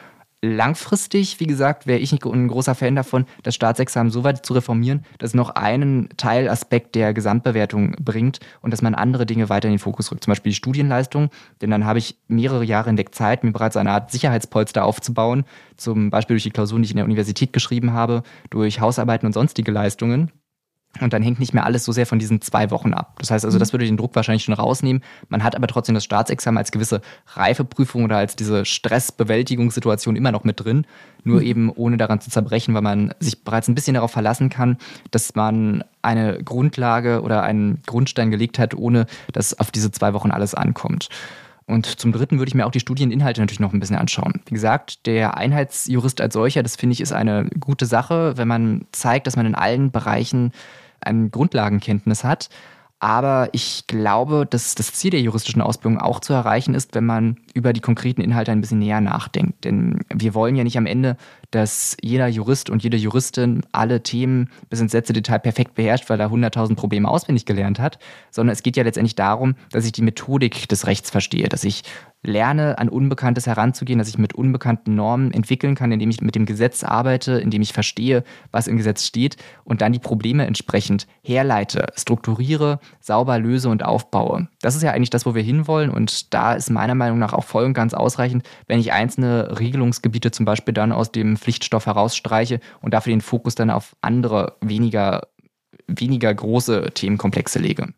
Langfristig, wie gesagt, wäre ich ein großer Fan davon, das Staatsexamen so weit zu reformieren, dass es noch einen Teilaspekt der Gesamtbewertung bringt und dass man andere Dinge weiter in den Fokus rückt. Zum Beispiel die Studienleistung, denn dann habe ich mehrere Jahre hinweg Zeit, mir bereits eine Art Sicherheitspolster aufzubauen, zum Beispiel durch die Klausuren, die ich in der Universität geschrieben habe, durch Hausarbeiten und sonstige Leistungen. Und dann hängt nicht mehr alles so sehr von diesen zwei Wochen ab. Das heißt also, das würde den Druck wahrscheinlich schon rausnehmen. Man hat aber trotzdem das Staatsexamen als gewisse Reifeprüfung oder als diese Stressbewältigungssituation immer noch mit drin. Nur eben ohne daran zu zerbrechen, weil man sich bereits ein bisschen darauf verlassen kann, dass man eine Grundlage oder einen Grundstein gelegt hat, ohne dass auf diese zwei Wochen alles ankommt. Und zum Dritten würde ich mir auch die Studieninhalte natürlich noch ein bisschen anschauen. Wie gesagt, der Einheitsjurist als solcher, das finde ich, ist eine gute Sache, wenn man zeigt, dass man in allen Bereichen eine Grundlagenkenntnis hat. Aber ich glaube, dass das Ziel der juristischen Ausbildung auch zu erreichen ist, wenn man über die konkreten Inhalte ein bisschen näher nachdenkt. Denn wir wollen ja nicht am Ende, dass jeder Jurist und jede Juristin alle Themen bis ins letzte Detail perfekt beherrscht, weil er hunderttausend Probleme auswendig gelernt hat, sondern es geht ja letztendlich darum, dass ich die Methodik des Rechts verstehe, dass ich lerne, an Unbekanntes heranzugehen, dass ich mit unbekannten Normen entwickeln kann, indem ich mit dem Gesetz arbeite, indem ich verstehe, was im Gesetz steht und dann die Probleme entsprechend herleite, strukturiere, sauber löse und aufbaue. Das ist ja eigentlich das, wo wir hinwollen und da ist meiner Meinung nach auch voll und ganz ausreichend, wenn ich einzelne Regelungsgebiete zum Beispiel dann aus dem Pflichtstoff herausstreiche und dafür den Fokus dann auf andere, weniger, weniger große Themenkomplexe lege.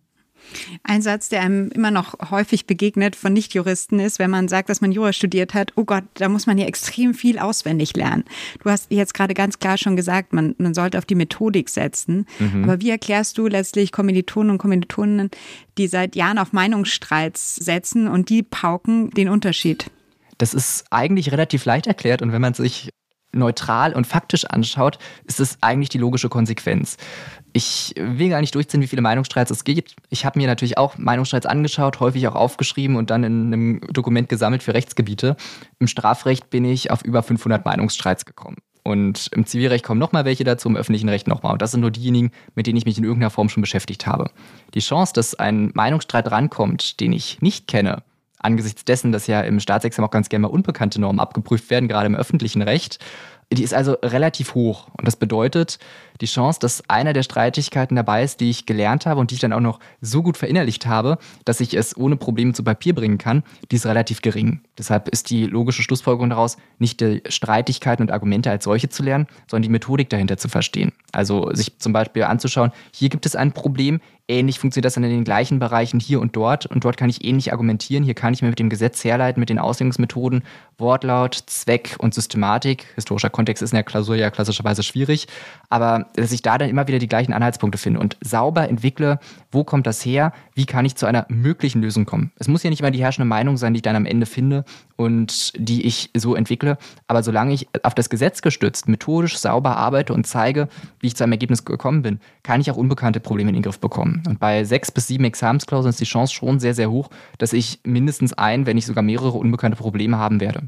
Ein Satz, der einem immer noch häufig begegnet von Nichtjuristen ist, wenn man sagt, dass man Jura studiert hat, oh Gott, da muss man ja extrem viel auswendig lernen. Du hast jetzt gerade ganz klar schon gesagt, man, man sollte auf die Methodik setzen. Mhm. Aber wie erklärst du letztlich Kommilitonen und Kommilitoninnen, die seit Jahren auf Meinungsstreits setzen und die pauken den Unterschied? Das ist eigentlich relativ leicht erklärt und wenn man sich neutral und faktisch anschaut, ist es eigentlich die logische Konsequenz. Ich will gar nicht durchziehen, wie viele Meinungsstreits es gibt. Ich habe mir natürlich auch Meinungsstreits angeschaut, häufig auch aufgeschrieben und dann in einem Dokument gesammelt für Rechtsgebiete. Im Strafrecht bin ich auf über fünfhundert Meinungsstreits gekommen. Und im Zivilrecht kommen nochmal welche dazu, im öffentlichen Recht nochmal. Und das sind nur diejenigen, mit denen ich mich in irgendeiner Form schon beschäftigt habe. Die Chance, dass ein Meinungsstreit rankommt, den ich nicht kenne, angesichts dessen, dass ja im Staatsexamen auch ganz gerne mal unbekannte Normen abgeprüft werden, gerade im öffentlichen Recht, die ist also relativ hoch. Und das bedeutet, die Chance, dass einer der Streitigkeiten dabei ist, die ich gelernt habe und die ich dann auch noch so gut verinnerlicht habe, dass ich es ohne Probleme zu Papier bringen kann, die ist relativ gering. Deshalb ist die logische Schlussfolgerung daraus, nicht die Streitigkeiten und Argumente als solche zu lernen, sondern die Methodik dahinter zu verstehen. Also sich zum Beispiel anzuschauen, hier gibt es ein Problem, ähnlich funktioniert das dann in den gleichen Bereichen hier und dort und dort kann ich ähnlich argumentieren, hier kann ich mir mit dem Gesetz herleiten, mit den Auslegungsmethoden, Wortlaut, Zweck und Systematik. Historischer Kontext ist in der Klausur ja klassischerweise schwierig, aber dass ich da dann immer wieder die gleichen Anhaltspunkte finde und sauber entwickle, wo kommt das her, wie kann ich zu einer möglichen Lösung kommen. Es muss ja nicht immer die herrschende Meinung sein, die ich dann am Ende finde und die ich so entwickle, aber solange ich auf das Gesetz gestützt, methodisch sauber arbeite und zeige, wie ich zu einem Ergebnis gekommen bin, kann ich auch unbekannte Probleme in den Griff bekommen. Und bei sechs bis sieben Examensklauseln ist die Chance schon sehr, sehr hoch, dass ich mindestens ein, wenn nicht sogar mehrere unbekannte Probleme haben werde.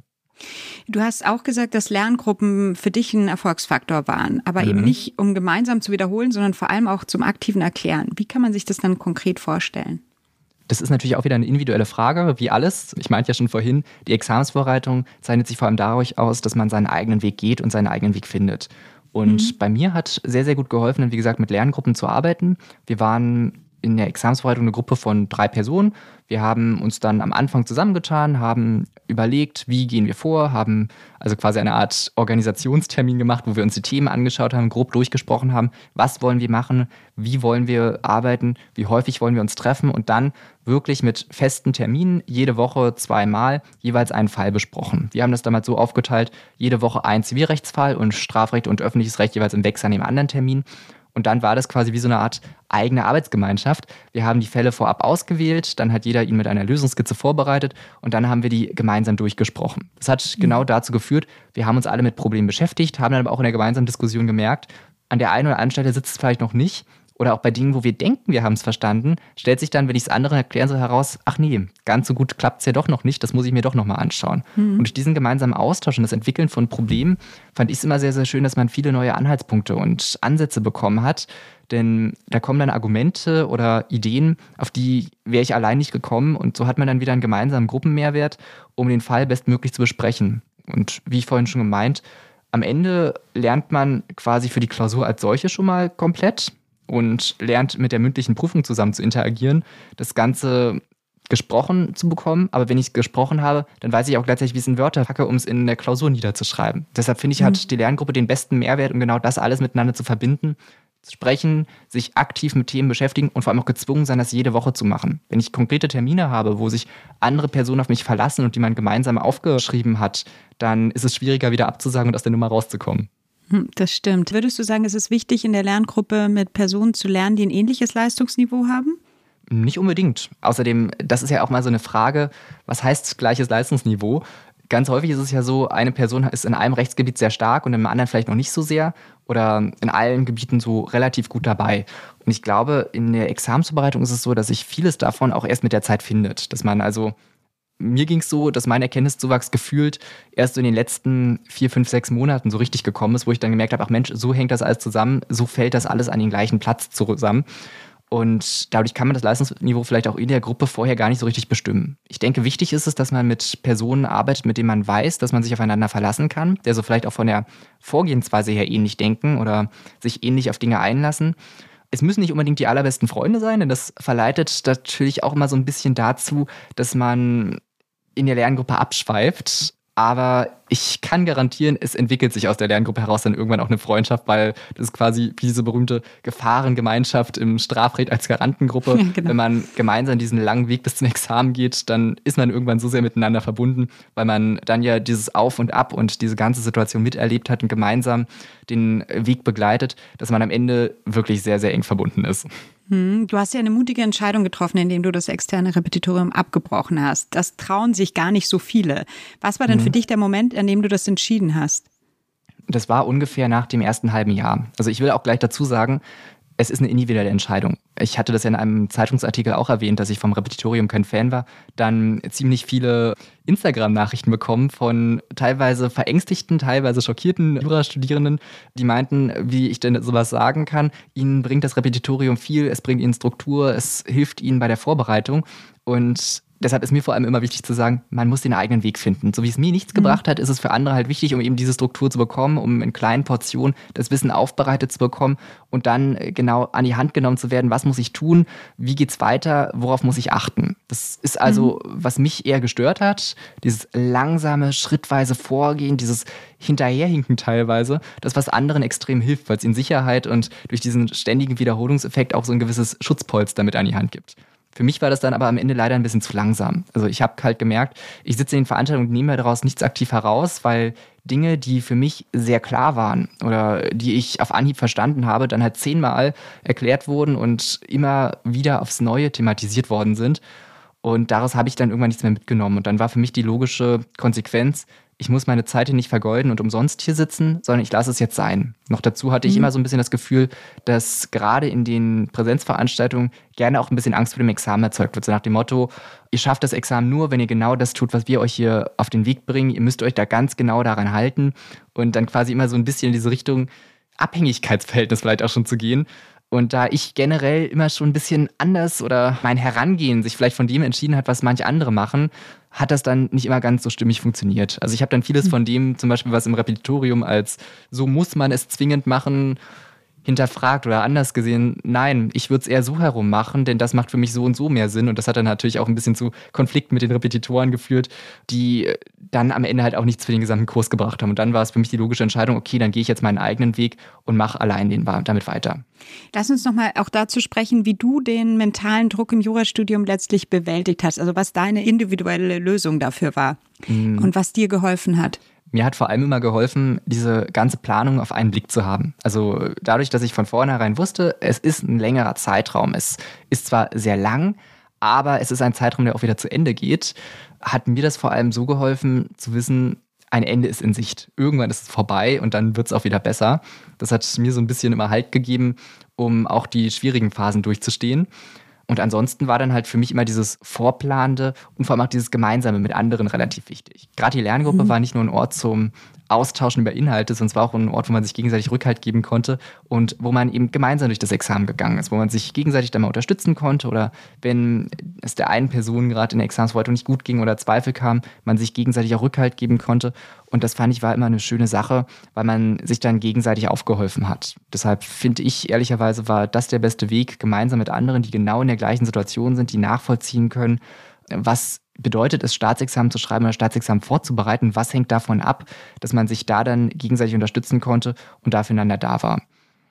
Du hast auch gesagt, dass Lerngruppen für dich ein Erfolgsfaktor waren, aber mhm. eben nicht, um gemeinsam zu wiederholen, sondern vor allem auch zum aktiven Erklären. Wie kann man sich das dann konkret vorstellen? Das ist natürlich auch wieder eine individuelle Frage, wie alles. Ich meinte ja schon vorhin, die Examensvorbereitung zeichnet sich vor allem dadurch aus, dass man seinen eigenen Weg geht und seinen eigenen Weg findet. Und mhm. bei mir hat sehr, sehr gut geholfen, wie gesagt, mit Lerngruppen zu arbeiten. Wir waren in der Examensvorbereitung eine Gruppe von drei Personen. Wir haben uns dann am Anfang zusammengetan, haben überlegt, wie gehen wir vor, haben also quasi eine Art Organisationstermin gemacht, wo wir uns die Themen angeschaut haben, grob durchgesprochen haben, was wollen wir machen, wie wollen wir arbeiten, wie häufig wollen wir uns treffen und dann wirklich mit festen Terminen jede Woche zweimal jeweils einen Fall besprochen. Wir haben das damals so aufgeteilt, jede Woche ein Zivilrechtsfall und Strafrecht und öffentliches Recht jeweils im Wechsel an dem anderen Termin. Und dann war das quasi wie so eine Art eigene Arbeitsgemeinschaft. Wir haben die Fälle vorab ausgewählt, dann hat jeder ihn mit einer Lösungskizze vorbereitet und dann haben wir die gemeinsam durchgesprochen. Das hat mhm. genau dazu geführt, wir haben uns alle mit Problemen beschäftigt, haben dann aber auch in der gemeinsamen Diskussion gemerkt, an der einen oder anderen Stelle sitzt es vielleicht noch nicht. Oder auch bei Dingen, wo wir denken, wir haben es verstanden, stellt sich dann, wenn ich es anderen erklären soll, heraus, ach nee, ganz so gut klappt es ja doch noch nicht, das muss ich mir doch nochmal anschauen. Mhm. Und durch diesen gemeinsamen Austausch und das Entwickeln von Problemen fand ich es immer sehr, sehr schön, dass man viele neue Anhaltspunkte und Ansätze bekommen hat. Denn da kommen dann Argumente oder Ideen, auf die wäre ich allein nicht gekommen. Und so hat man dann wieder einen gemeinsamen Gruppenmehrwert, um den Fall bestmöglich zu besprechen. Und wie ich vorhin schon gemeint, am Ende lernt man quasi für die Klausur als solche schon mal komplett und lernt mit der mündlichen Prüfung zusammen zu interagieren, das Ganze gesprochen zu bekommen. Aber wenn ich es gesprochen habe, dann weiß ich auch gleichzeitig, wie es in Wörter packe, um es in der Klausur niederzuschreiben. Deshalb finde ich, mhm. hat die Lerngruppe den besten Mehrwert, um genau das alles miteinander zu verbinden, zu sprechen, sich aktiv mit Themen beschäftigen und vor allem auch gezwungen sein, das jede Woche zu machen. Wenn ich konkrete Termine habe, wo sich andere Personen auf mich verlassen und die man gemeinsam aufgeschrieben hat, dann ist es schwieriger, wieder abzusagen und aus der Nummer rauszukommen. Das stimmt. Würdest du sagen, es ist wichtig, in der Lerngruppe mit Personen zu lernen, die ein ähnliches Leistungsniveau haben? Nicht unbedingt. Außerdem, das ist ja auch mal so eine Frage, was heißt gleiches Leistungsniveau? Ganz häufig ist es ja so, eine Person ist in einem Rechtsgebiet sehr stark und im anderen vielleicht noch nicht so sehr oder in allen Gebieten so relativ gut dabei. Und ich glaube, in der Examensvorbereitung ist es so, dass sich vieles davon auch erst mit der Zeit findet. Dass man also Mir ging es so, dass mein Erkenntniszuwachs gefühlt erst so in den letzten vier, fünf, sechs Monaten so richtig gekommen ist, wo ich dann gemerkt habe, ach Mensch, so hängt das alles zusammen, so fällt das alles an den gleichen Platz zusammen. Und dadurch kann man das Leistungsniveau vielleicht auch in der Gruppe vorher gar nicht so richtig bestimmen. Ich denke, wichtig ist es, dass man mit Personen arbeitet, mit denen man weiß, dass man sich aufeinander verlassen kann, der so vielleicht auch von der Vorgehensweise her ähnlich denken oder sich ähnlich auf Dinge einlassen. Es müssen nicht unbedingt die allerbesten Freunde sein, denn das verleitet natürlich auch immer so ein bisschen dazu, dass man in der Lerngruppe abschweift. Aber ich kann garantieren, es entwickelt sich aus der Lerngruppe heraus dann irgendwann auch eine Freundschaft, weil das ist quasi wie diese berühmte Gefahrengemeinschaft im Strafrecht als Garantengruppe. Ja, genau. Wenn man gemeinsam diesen langen Weg bis zum Examen geht, dann ist man irgendwann so sehr miteinander verbunden, weil man dann ja dieses Auf und Ab und diese ganze Situation miterlebt hat und gemeinsam den Weg begleitet, dass man am Ende wirklich sehr, sehr eng verbunden ist. Du hast ja eine mutige Entscheidung getroffen, indem du das externe Repetitorium abgebrochen hast. Das trauen sich gar nicht so viele. Was war denn mhm. für dich der Moment, an dem du das entschieden hast? Das war ungefähr nach dem ersten halben Jahr. Also ich will auch gleich dazu sagen, es ist eine individuelle Entscheidung. Ich hatte das ja in einem Zeitungsartikel auch erwähnt, dass ich vom Repetitorium kein Fan war. Dann ziemlich viele Instagram-Nachrichten bekommen von teilweise verängstigten, teilweise schockierten Jurastudierenden, die meinten, wie ich denn sowas sagen kann. Ihnen bringt das Repetitorium viel, es bringt ihnen Struktur, es hilft ihnen bei der Vorbereitung. Und deshalb ist mir vor allem immer wichtig zu sagen, man muss den eigenen Weg finden. So wie es mir nichts gebracht hat, ist es für andere halt wichtig, um eben diese Struktur zu bekommen, um in kleinen Portionen das Wissen aufbereitet zu bekommen und dann genau an die Hand genommen zu werden, was muss ich tun, wie geht's weiter, worauf muss ich achten. Das ist also, mhm. was mich eher gestört hat, dieses langsame, schrittweise Vorgehen, dieses Hinterherhinken teilweise, das was anderen extrem hilft, weil es ihnen Sicherheit und durch diesen ständigen Wiederholungseffekt auch so ein gewisses Schutzpolster mit an die Hand gibt. Für mich war das dann aber am Ende leider ein bisschen zu langsam. Also ich habe halt gemerkt, ich sitze in den Veranstaltungen und nehme daraus nichts aktiv heraus, weil Dinge, die für mich sehr klar waren oder die ich auf Anhieb verstanden habe, dann halt zehnmal erklärt wurden und immer wieder aufs Neue thematisiert worden sind. Und daraus habe ich dann irgendwann nichts mehr mitgenommen. Und dann war für mich die logische Konsequenz, ich muss meine Zeit hier nicht vergeuden und umsonst hier sitzen, sondern ich lasse es jetzt sein. Noch dazu hatte ich mhm. immer so ein bisschen das Gefühl, dass gerade in den Präsenzveranstaltungen gerne auch ein bisschen Angst vor dem Examen erzeugt wird. So nach dem Motto, ihr schafft das Examen nur, wenn ihr genau das tut, was wir euch hier auf den Weg bringen. Ihr müsst euch da ganz genau daran halten und dann quasi immer so ein bisschen in diese Richtung Abhängigkeitsverhältnis vielleicht auch schon zu gehen. Und da ich generell immer schon ein bisschen anders oder mein Herangehen sich vielleicht von dem entschieden hat, was manche andere machen, hat das dann nicht immer ganz so stimmig funktioniert. Also ich habe dann vieles von dem, zum Beispiel was im Repetitorium als so muss man es zwingend machen, hinterfragt oder anders gesehen, nein, ich würde es eher so herum machen, denn das macht für mich so und so mehr Sinn. Und das hat dann natürlich auch ein bisschen zu Konflikten mit den Repetitoren geführt, die dann am Ende halt auch nichts für den gesamten Kurs gebracht haben. Und dann war es für mich die logische Entscheidung, okay, dann gehe ich jetzt meinen eigenen Weg und mache allein den damit weiter. Lass uns nochmal auch dazu sprechen, wie du den mentalen Druck im Jurastudium letztlich bewältigt hast. Also was deine individuelle Lösung dafür war mhm. und was dir geholfen hat. Mir hat vor allem immer geholfen, diese ganze Planung auf einen Blick zu haben. Also dadurch, dass ich von vornherein wusste, es ist ein längerer Zeitraum. Es ist zwar sehr lang, aber es ist ein Zeitraum, der auch wieder zu Ende geht, hat mir das vor allem so geholfen, zu wissen, ein Ende ist in Sicht. Irgendwann ist es vorbei und dann wird es auch wieder besser. Das hat mir so ein bisschen immer Halt gegeben, um auch die schwierigen Phasen durchzustehen. Und ansonsten war dann halt für mich immer dieses Vorplanende und vor allem auch dieses Gemeinsame mit anderen relativ wichtig. Gerade die Lerngruppe mhm. war nicht nur ein Ort zum Austauschen über Inhalte, sondern es war auch ein Ort, wo man sich gegenseitig Rückhalt geben konnte und wo man eben gemeinsam durch das Examen gegangen ist, wo man sich gegenseitig dann mal unterstützen konnte oder wenn es der einen Person gerade in der Examensvorbereitung nicht gut ging oder Zweifel kam, man sich gegenseitig auch Rückhalt geben konnte. Und das fand ich war immer eine schöne Sache, weil man sich dann gegenseitig aufgeholfen hat. Deshalb finde ich, ehrlicherweise war das der beste Weg, gemeinsam mit anderen, die genau in der gleichen Situation sind, die nachvollziehen können, was bedeutet es, Staatsexamen zu schreiben oder Staatsexamen vorzubereiten, was hängt davon ab, dass man sich da dann gegenseitig unterstützen konnte und da füreinander da war.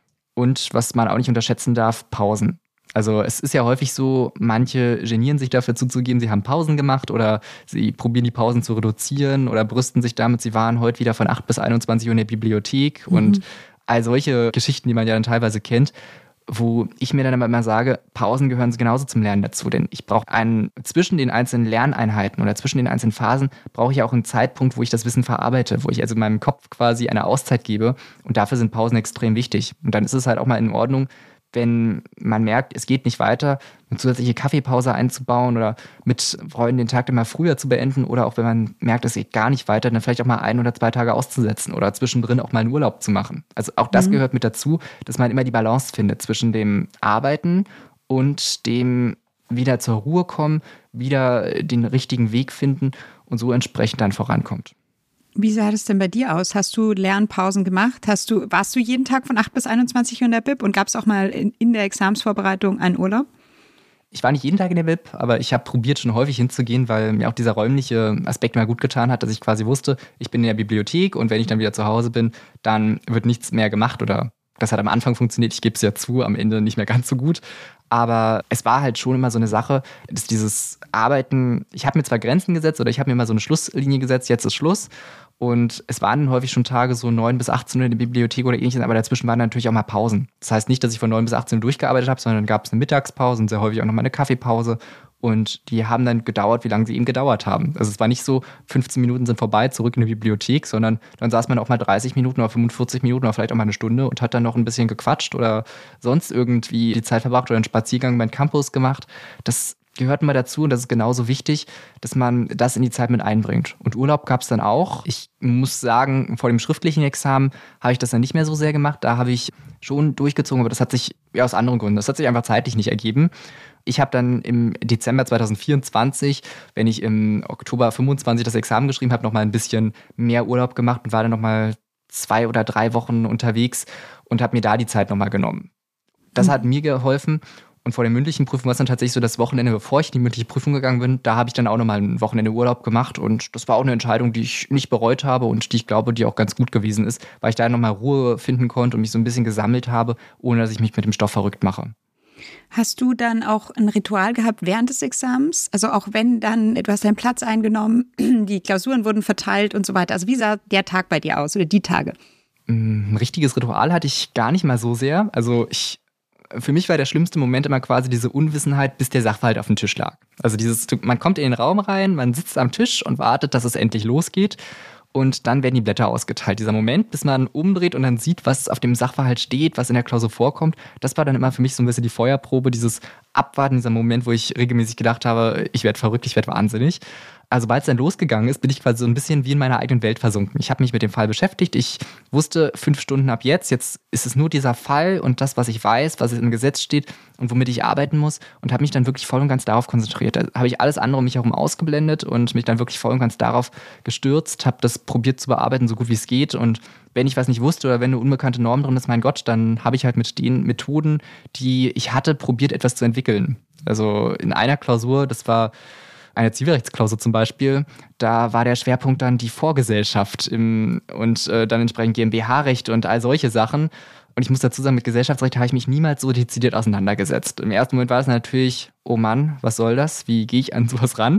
Und was man auch nicht unterschätzen darf, Pausen. Also es ist ja häufig so, manche genieren sich dafür zuzugeben, sie haben Pausen gemacht oder sie probieren die Pausen zu reduzieren oder brüsten sich damit, sie waren heute wieder von acht bis einundzwanzig Uhr in der Bibliothek mhm. und all solche Geschichten, die man ja dann teilweise kennt, wo ich mir dann immer sage, Pausen gehören genauso zum Lernen dazu, denn ich brauche einen, zwischen den einzelnen Lerneinheiten oder zwischen den einzelnen Phasen brauche ich auch einen Zeitpunkt, wo ich das Wissen verarbeite, wo ich also meinem Kopf quasi eine Auszeit gebe und dafür sind Pausen extrem wichtig. Und dann ist es halt auch mal in Ordnung, wenn man merkt, es geht nicht weiter, eine zusätzliche Kaffeepause einzubauen oder mit Freunden den Tag dann mal früher zu beenden oder auch wenn man merkt, es geht gar nicht weiter, dann vielleicht auch mal ein oder zwei Tage auszusetzen oder zwischendrin auch mal einen Urlaub zu machen. Also auch das mhm. gehört mit dazu, dass man immer die Balance findet zwischen dem Arbeiten und dem wieder zur Ruhe kommen, wieder den richtigen Weg finden und so entsprechend dann vorankommt. Wie sah das denn bei dir aus? Hast du Lernpausen gemacht? Hast du, warst du jeden Tag von acht bis einundzwanzig Uhr in der Bib und gab es auch mal in, in der Examensvorbereitung einen Urlaub? Ich war nicht jeden Tag in der Bib, aber ich habe probiert, schon häufig hinzugehen, weil mir auch dieser räumliche Aspekt mal gut getan hat, dass ich quasi wusste, ich bin in der Bibliothek und wenn ich dann wieder zu Hause bin, dann wird nichts mehr gemacht oder das hat am Anfang funktioniert, ich gebe es ja zu, am Ende nicht mehr ganz so gut. Aber es war halt schon immer so eine Sache, dass dieses Arbeiten, ich habe mir zwar Grenzen gesetzt oder ich habe mir mal so eine Schlusslinie gesetzt, jetzt ist Schluss. Und es waren häufig schon Tage so neun bis achtzehn Uhr in der Bibliothek oder ähnliches, aber dazwischen waren natürlich auch mal Pausen. Das heißt nicht, dass ich von neun bis achtzehn Uhr durchgearbeitet habe, sondern dann gab es eine Mittagspause und sehr häufig auch noch mal eine Kaffeepause. Und die haben dann gedauert, wie lange sie eben gedauert haben. Also es war nicht so, fünfzehn Minuten sind vorbei, zurück in die Bibliothek, sondern dann saß man auch mal dreißig Minuten oder fünfundvierzig Minuten oder vielleicht auch mal eine Stunde und hat dann noch ein bisschen gequatscht oder sonst irgendwie die Zeit verbracht oder einen Spaziergang beim Campus gemacht. Das gehört mal dazu und das ist genauso wichtig, dass man das in die Zeit mit einbringt. Und Urlaub gab es dann auch. Ich muss sagen, vor dem schriftlichen Examen habe ich das dann nicht mehr so sehr gemacht. Da habe ich schon durchgezogen, aber das hat sich ja aus anderen Gründen, das hat sich einfach zeitlich nicht ergeben. Ich habe dann im Dezember zwanzig vierundzwanzig, wenn ich im Oktober fünfundzwanzig das Examen geschrieben habe, noch mal ein bisschen mehr Urlaub gemacht und war dann noch mal zwei oder drei Wochen unterwegs und habe mir da die Zeit noch mal genommen. Das mhm. hat mir geholfen. Und vor der mündlichen Prüfung war es dann tatsächlich so, das Wochenende, bevor ich in die mündliche Prüfung gegangen bin, da habe ich dann auch nochmal ein Wochenende Urlaub gemacht. Und das war auch eine Entscheidung, die ich nicht bereut habe und die ich glaube, die auch ganz gut gewesen ist, weil ich da nochmal Ruhe finden konnte und mich so ein bisschen gesammelt habe, ohne dass ich mich mit dem Stoff verrückt mache. Hast du dann auch ein Ritual gehabt während des Examens? Also auch wenn dann, du hast deinen Platz eingenommen, die Klausuren wurden verteilt und so weiter. Also wie sah der Tag bei dir aus oder die Tage? Ein richtiges Ritual hatte ich gar nicht mal so sehr. Also ich Für mich war der schlimmste Moment immer quasi diese Unwissenheit, bis der Sachverhalt auf dem Tisch lag. Also dieses, man kommt in den Raum rein, man sitzt am Tisch und wartet, dass es endlich losgeht. Und dann werden die Blätter ausgeteilt. Dieser Moment, bis man umdreht und dann sieht, was auf dem Sachverhalt steht, was in der Klausur vorkommt, das war dann immer für mich so ein bisschen die Feuerprobe, dieses Abwarten, dieser Moment, wo ich regelmäßig gedacht habe, ich werde verrückt, ich werde wahnsinnig. Also sobald es dann losgegangen ist, bin ich quasi so ein bisschen wie in meiner eigenen Welt versunken. Ich habe mich mit dem Fall beschäftigt. Ich wusste fünf Stunden ab jetzt, jetzt ist es nur dieser Fall und das, was ich weiß, was im Gesetz steht und womit ich arbeiten muss und habe mich dann wirklich voll und ganz darauf konzentriert. Da habe ich alles andere um mich herum ausgeblendet und mich dann wirklich voll und ganz darauf gestürzt, habe das probiert zu bearbeiten, so gut wie es geht. Und wenn ich was nicht wusste oder wenn eine unbekannte Norm drin ist, mein Gott, dann habe ich halt mit den Methoden, die ich hatte, probiert, etwas zu entwickeln. Also in einer Klausur, das war eine Zivilrechtsklausur zum Beispiel, da war der Schwerpunkt dann die Vorgesellschaft im, und äh, dann entsprechend GmbH-Recht und all solche Sachen. Und ich muss dazu sagen, mit Gesellschaftsrecht habe ich mich niemals so dezidiert auseinandergesetzt. Im ersten Moment war es natürlich, oh Mann, was soll das? Wie gehe ich an sowas ran?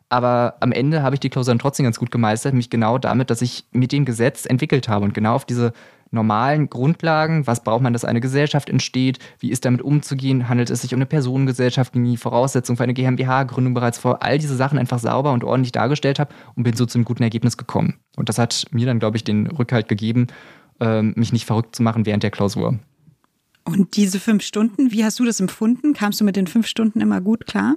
Aber am Ende habe ich die Klausur dann trotzdem ganz gut gemeistert, mich genau damit, dass ich mit dem Gesetz entwickelt habe und genau auf diese normalen Grundlagen, was braucht man, dass eine Gesellschaft entsteht, wie ist damit umzugehen, handelt es sich um eine Personengesellschaft, die Voraussetzungen für eine GmbH-Gründung bereits vor, all diese Sachen einfach sauber und ordentlich dargestellt habe und bin so zu einem guten Ergebnis gekommen. Und das hat mir dann, glaube ich, den Rückhalt gegeben, ähm, mich nicht verrückt zu machen während der Klausur. Und diese fünf Stunden, wie hast du das empfunden? Kamst du mit den fünf Stunden immer gut klar?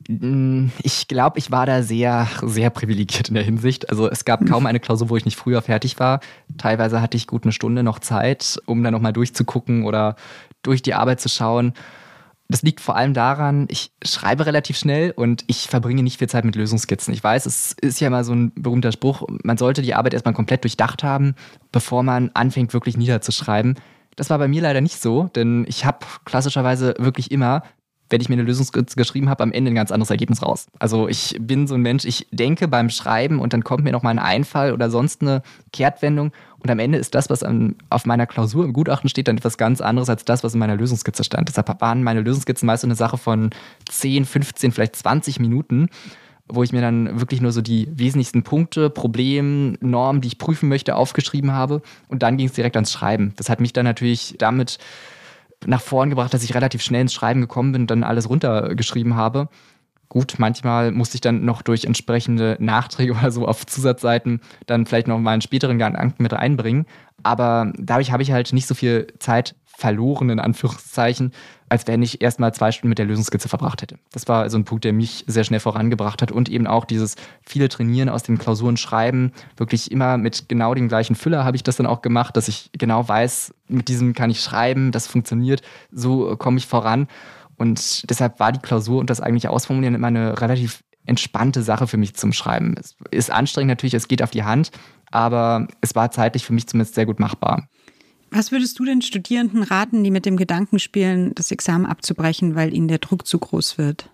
Ich glaube, ich war da sehr, sehr privilegiert in der Hinsicht. Also es gab kaum eine Klausur, wo ich nicht früher fertig war. Teilweise hatte ich gut eine Stunde noch Zeit, um dann nochmal durchzugucken oder durch die Arbeit zu schauen. Das liegt vor allem daran, ich schreibe relativ schnell und ich verbringe nicht viel Zeit mit Lösungsskizzen. Ich weiß, es ist ja immer so ein berühmter Spruch, man sollte die Arbeit erstmal komplett durchdacht haben, bevor man anfängt, wirklich niederzuschreiben. Das war bei mir leider nicht so, denn ich habe klassischerweise wirklich immer, wenn ich mir eine Lösungskizze geschrieben habe, am Ende ein ganz anderes Ergebnis raus. Also ich bin so ein Mensch, ich denke beim Schreiben und dann kommt mir noch mal ein Einfall oder sonst eine Kehrtwendung und am Ende ist das, was an, auf meiner Klausur im Gutachten steht, dann etwas ganz anderes als das, was in meiner Lösungskizze stand. Deshalb waren meine Lösungskizzen meist so eine Sache von zehn, fünfzehn, vielleicht zwanzig Minuten, wo ich mir dann wirklich nur so die wesentlichsten Punkte, Probleme, Normen, die ich prüfen möchte, aufgeschrieben habe und dann ging es direkt ans Schreiben. Das hat mich dann natürlich damit nach vorn gebracht, dass ich relativ schnell ins Schreiben gekommen bin und dann alles runtergeschrieben habe. Gut, manchmal musste ich dann noch durch entsprechende Nachträge oder so auf Zusatzseiten dann vielleicht noch mal einen späteren Gedanken mit einbringen. Aber dadurch habe ich halt nicht so viel Zeit verloren, in Anführungszeichen, als wenn ich erst mal zwei Stunden mit der Lösungskizze verbracht hätte. Das war so ein Punkt, der mich sehr schnell vorangebracht hat und eben auch dieses viele Trainieren aus den Klausuren schreiben, wirklich immer mit genau dem gleichen Füller habe ich das dann auch gemacht, dass ich genau weiß, mit diesem kann ich schreiben, das funktioniert, so komme ich voran und deshalb war die Klausur und das eigentliche Ausformulieren immer eine relativ entspannte Sache für mich zum Schreiben. Es ist anstrengend natürlich, es geht auf die Hand, aber es war zeitlich für mich zumindest sehr gut machbar. Was würdest du den Studierenden raten, die mit dem Gedanken spielen, das Examen abzubrechen, weil ihnen der Druck zu groß wird?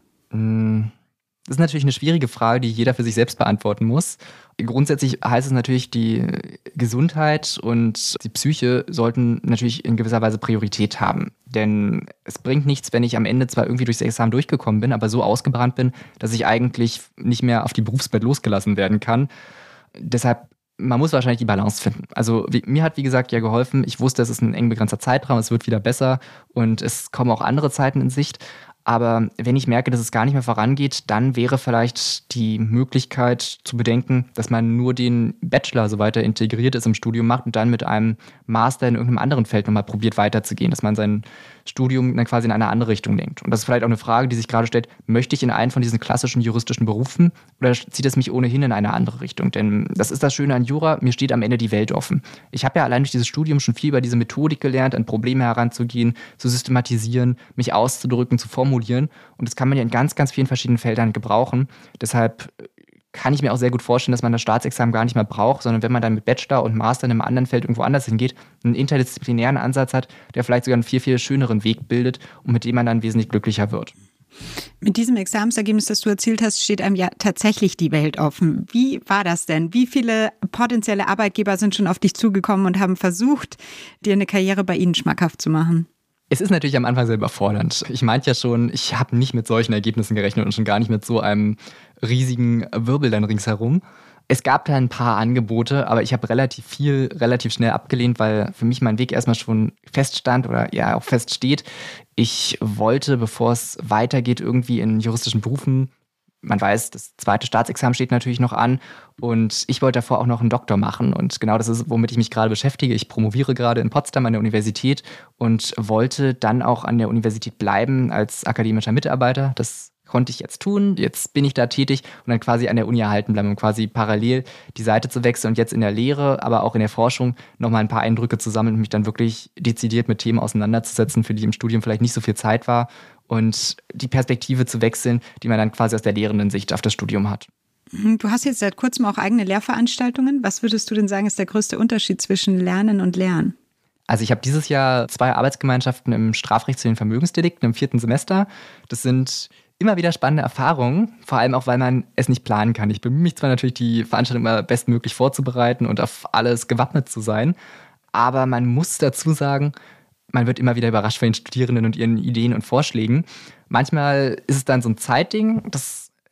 Das ist natürlich eine schwierige Frage, die jeder für sich selbst beantworten muss. Grundsätzlich heißt es natürlich, die Gesundheit und die Psyche sollten natürlich in gewisser Weise Priorität haben. Denn es bringt nichts, wenn ich am Ende zwar irgendwie durchs Examen durchgekommen bin, aber so ausgebrannt bin, dass ich eigentlich nicht mehr auf die Berufswelt losgelassen werden kann. Deshalb man muss wahrscheinlich die Balance finden. Also wie, mir hat, wie gesagt, ja geholfen. Ich wusste, es ist ein eng begrenzter Zeitraum, es wird wieder besser und es kommen auch andere Zeiten in Sicht. Aber wenn ich merke, dass es gar nicht mehr vorangeht, dann wäre vielleicht die Möglichkeit zu bedenken, dass man nur den Bachelor so weiter integriert ist im Studium macht und dann mit einem Master in irgendeinem anderen Feld nochmal probiert weiterzugehen, dass man sein Studium dann quasi in eine andere Richtung lenkt. Und das ist vielleicht auch eine Frage, die sich gerade stellt, möchte ich in einen von diesen klassischen juristischen Berufen oder zieht es mich ohnehin in eine andere Richtung? Denn das ist das Schöne an Jura, mir steht am Ende die Welt offen. Ich habe ja allein durch dieses Studium schon viel über diese Methodik gelernt, an Probleme heranzugehen, zu systematisieren, mich auszudrücken, zu formulieren. Und das kann man ja in ganz, ganz vielen verschiedenen Feldern gebrauchen. Deshalb kann ich mir auch sehr gut vorstellen, dass man das Staatsexamen gar nicht mehr braucht, sondern wenn man dann mit Bachelor und Master in einem anderen Feld irgendwo anders hingeht, einen interdisziplinären Ansatz hat, der vielleicht sogar einen viel, viel schöneren Weg bildet und mit dem man dann wesentlich glücklicher wird. Mit diesem Examensergebnis, das du erzielt hast, steht einem ja tatsächlich die Welt offen. Wie war das denn? Wie viele potenzielle Arbeitgeber sind schon auf dich zugekommen und haben versucht, dir eine Karriere bei ihnen schmackhaft zu machen? Es ist natürlich am Anfang sehr überfordernd. Ich meinte ja schon, ich habe nicht mit solchen Ergebnissen gerechnet und schon gar nicht mit so einem riesigen Wirbel dann ringsherum. Es gab da ein paar Angebote, aber ich habe relativ viel, relativ schnell abgelehnt, weil für mich mein Weg erstmal schon feststand oder ja auch feststeht. Ich wollte, bevor es weitergeht, irgendwie in juristischen Berufen, man weiß, das zweite Staatsexamen steht natürlich noch an und ich wollte davor auch noch einen Doktor machen und genau das ist, womit ich mich gerade beschäftige. Ich promoviere gerade in Potsdam an der Universität und wollte dann auch an der Universität bleiben als akademischer Mitarbeiter. Das konnte ich jetzt tun, jetzt bin ich da tätig und dann quasi an der Uni erhalten bleiben, um quasi parallel die Seite zu wechseln und jetzt in der Lehre, aber auch in der Forschung nochmal ein paar Eindrücke zu sammeln und mich dann wirklich dezidiert mit Themen auseinanderzusetzen, für die im Studium vielleicht nicht so viel Zeit war und die Perspektive zu wechseln, die man dann quasi aus der lehrenden Sicht auf das Studium hat. Du hast jetzt seit kurzem auch eigene Lehrveranstaltungen. Was würdest du denn sagen, ist der größte Unterschied zwischen Lernen und Lernen? Also ich habe dieses Jahr zwei Arbeitsgemeinschaften im Strafrecht zu den Vermögensdelikten im vierten Semester. Das sind immer wieder spannende Erfahrungen, vor allem auch, weil man es nicht planen kann. Ich bemühe mich zwar natürlich, die Veranstaltung immer bestmöglich vorzubereiten und auf alles gewappnet zu sein, aber man muss dazu sagen, man wird immer wieder überrascht von den Studierenden und ihren Ideen und Vorschlägen. Manchmal ist es dann so ein Zeitding, das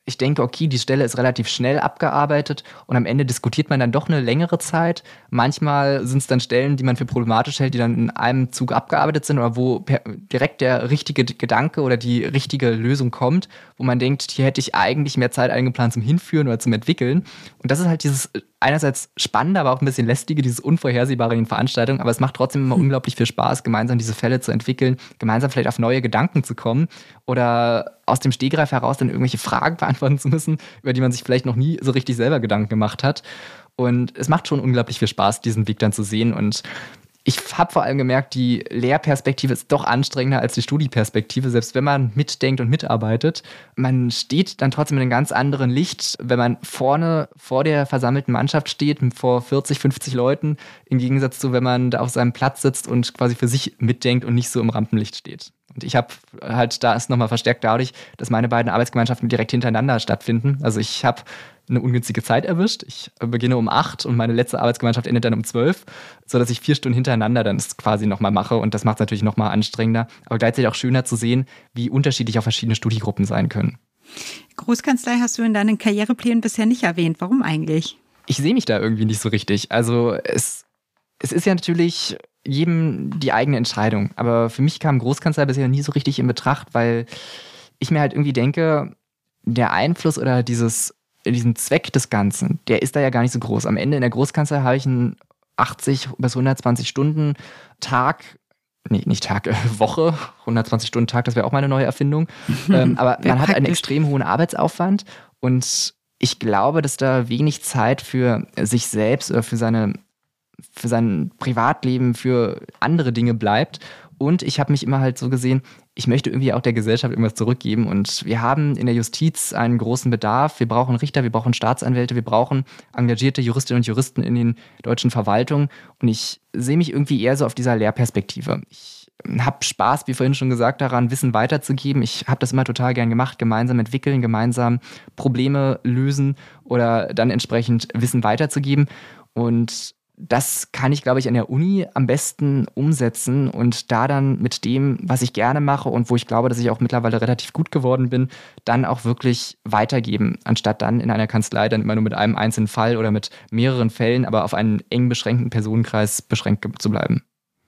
ich denke, okay, die Stelle ist relativ schnell abgearbeitet und am Ende diskutiert man dann doch eine längere Zeit. Manchmal sind es dann Stellen, die man für problematisch hält, die dann in einem Zug abgearbeitet sind oder wo per, direkt der richtige Gedanke oder die richtige Lösung kommt, wo man denkt, hier hätte ich eigentlich mehr Zeit eingeplant zum Hinführen oder zum Entwickeln. Und das ist halt dieses einerseits spannende, aber auch ein bisschen lästige, dieses Unvorhersehbare in den Veranstaltungen, aber es macht trotzdem immer unglaublich viel Spaß, gemeinsam diese Fälle zu entwickeln, gemeinsam vielleicht auf neue Gedanken zu kommen oder aus dem Stegreif heraus dann irgendwelche Fragen beantworten zu müssen, über die man sich vielleicht noch nie so richtig selber Gedanken gemacht hat. Und es macht schon unglaublich viel Spaß, diesen Weg dann zu sehen. Und ich habe vor allem gemerkt, die Lehrperspektive ist doch anstrengender als die Studieperspektive, selbst wenn man mitdenkt und mitarbeitet. Man steht dann trotzdem in einem ganz anderen Licht, wenn man vorne vor der versammelten Mannschaft steht, vor vierzig, fünfzig Leuten, im Gegensatz zu, wenn man da auf seinem Platz sitzt und quasi für sich mitdenkt und nicht so im Rampenlicht steht. Und ich habe halt, da ist nochmal verstärkt dadurch, dass meine beiden Arbeitsgemeinschaften direkt hintereinander stattfinden. Also ich habe eine ungünstige Zeit erwischt. Ich beginne um acht und meine letzte Arbeitsgemeinschaft endet dann um zwölf, sodass ich vier Stunden hintereinander dann quasi nochmal mache. Und das macht es natürlich nochmal anstrengender, aber gleichzeitig auch schöner zu sehen, wie unterschiedlich auch verschiedene Studiegruppen sein können. Großkanzlei hast du in deinen Karriereplänen bisher nicht erwähnt. Warum eigentlich? Ich sehe mich da irgendwie nicht so richtig. Also es, es ist ja natürlich jedem die eigene Entscheidung. Aber für mich kam Großkanzlei bisher nie so richtig in Betracht, weil ich mir halt irgendwie denke, der Einfluss oder dieses diesen Zweck des Ganzen, der ist da ja gar nicht so groß. Am Ende in der Großkanzlei habe ich einen achtzig bis hundertzwanzig Stunden Tag, nee, nicht Tag, äh, Woche, hundertzwanzig Stunden Tag, das wäre auch mal eine neue Erfindung. ähm, aber man hat einen extrem hohen Arbeitsaufwand und ich glaube, dass da wenig Zeit für sich selbst oder für seine, für sein Privatleben, für andere Dinge bleibt. Und ich habe mich immer halt so gesehen, ich möchte irgendwie auch der Gesellschaft irgendwas zurückgeben. Und wir haben in der Justiz einen großen Bedarf. Wir brauchen Richter, wir brauchen Staatsanwälte, wir brauchen engagierte Juristinnen und Juristen in den deutschen Verwaltungen. Und ich sehe mich irgendwie eher so auf dieser Lehrperspektive. Ich habe Spaß, wie vorhin schon gesagt, daran, Wissen weiterzugeben. Ich habe das immer total gern gemacht, gemeinsam entwickeln, gemeinsam Probleme lösen oder dann entsprechend Wissen weiterzugeben. Und das kann ich, glaube ich, an der Uni am besten umsetzen und da dann mit dem, was ich gerne mache und wo ich glaube, dass ich auch mittlerweile relativ gut geworden bin, dann auch wirklich weitergeben, anstatt dann in einer Kanzlei dann immer nur mit einem einzelnen Fall oder mit mehreren Fällen, aber auf einen eng beschränkten Personenkreis beschränkt zu bleiben.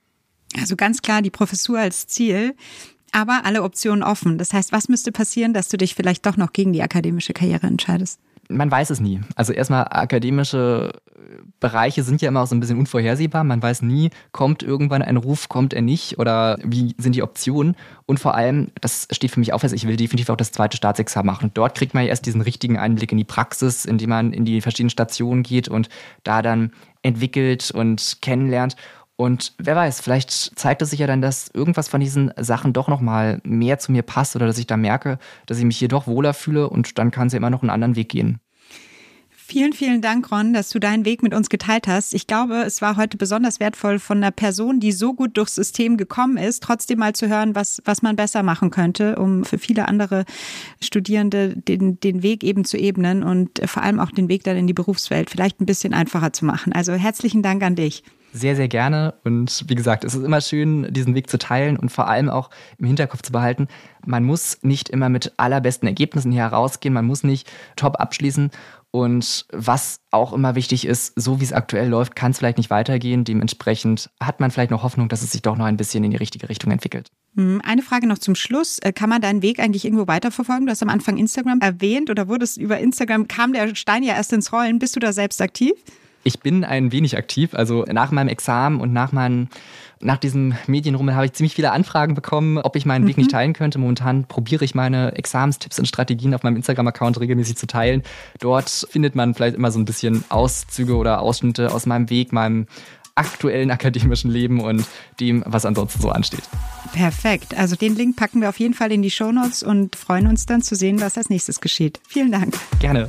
Also ganz klar die Professur als Ziel, aber alle Optionen offen. Das heißt, was müsste passieren, dass du dich vielleicht doch noch gegen die akademische Karriere entscheidest? Man weiß es nie. Also erstmal, akademische Bereiche sind ja immer auch so ein bisschen unvorhersehbar. Man weiß nie, kommt irgendwann ein Ruf, kommt er nicht oder wie sind die Optionen. Und vor allem, das steht für mich auch fest, ich will definitiv auch das zweite Staatsexamen machen. Und dort kriegt man ja erst diesen richtigen Einblick in die Praxis, indem man in die verschiedenen Stationen geht und da dann entwickelt und kennenlernt. Und wer weiß, vielleicht zeigt es sich ja dann, dass irgendwas von diesen Sachen doch nochmal mehr zu mir passt oder dass ich da merke, dass ich mich hier doch wohler fühle und dann kann es ja immer noch einen anderen Weg gehen. Vielen, vielen Dank, Ron, dass du deinen Weg mit uns geteilt hast. Ich glaube, es war heute besonders wertvoll, von einer Person, die so gut durchs System gekommen ist, trotzdem mal zu hören, was, was man besser machen könnte, um für viele andere Studierende den, den Weg eben zu ebnen und vor allem auch den Weg dann in die Berufswelt vielleicht ein bisschen einfacher zu machen. Also herzlichen Dank an dich. Sehr, sehr gerne. Und wie gesagt, es ist immer schön, diesen Weg zu teilen und vor allem auch im Hinterkopf zu behalten, man muss nicht immer mit allerbesten Ergebnissen hier rausgehen, man muss nicht top abschließen. Und was auch immer wichtig ist, so wie es aktuell läuft, kann es vielleicht nicht weitergehen. Dementsprechend hat man vielleicht noch Hoffnung, dass es sich doch noch ein bisschen in die richtige Richtung entwickelt. Eine Frage noch zum Schluss. Kann man deinen Weg eigentlich irgendwo weiterverfolgen? Du hast am Anfang Instagram erwähnt oder wurdest über Instagram, kam der Stein ja erst ins Rollen. Bist du da selbst aktiv? Ich bin ein wenig aktiv. Also nach meinem Examen und nach, meinen, nach diesem Medienrummel habe ich ziemlich viele Anfragen bekommen, ob ich meinen mhm. Weg nicht teilen könnte. Momentan probiere ich meine Examenstipps und Strategien auf meinem Instagram-Account regelmäßig zu teilen. Dort findet man vielleicht immer so ein bisschen Auszüge oder Ausschnitte aus meinem Weg, meinem aktuellen akademischen Leben und dem, was ansonsten so ansteht. Perfekt. Also den Link packen wir auf jeden Fall in die Shownotes und freuen uns dann zu sehen, was als nächstes geschieht. Vielen Dank. Gerne.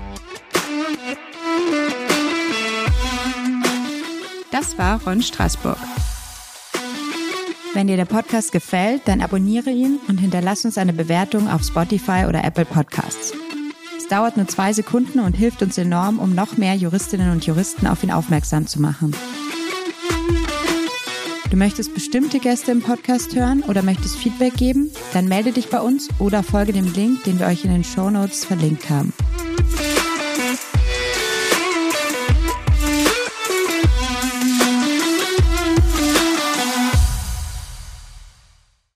Das war Ron Straßburg. Wenn dir der Podcast gefällt, dann abonniere ihn und hinterlass uns eine Bewertung auf Spotify oder Apple Podcasts. Es dauert nur zwei Sekunden und hilft uns enorm, um noch mehr Juristinnen und Juristen auf ihn aufmerksam zu machen. Du möchtest bestimmte Gäste im Podcast hören oder möchtest Feedback geben? Dann melde dich bei uns oder folge dem Link, den wir euch in den Shownotes verlinkt haben.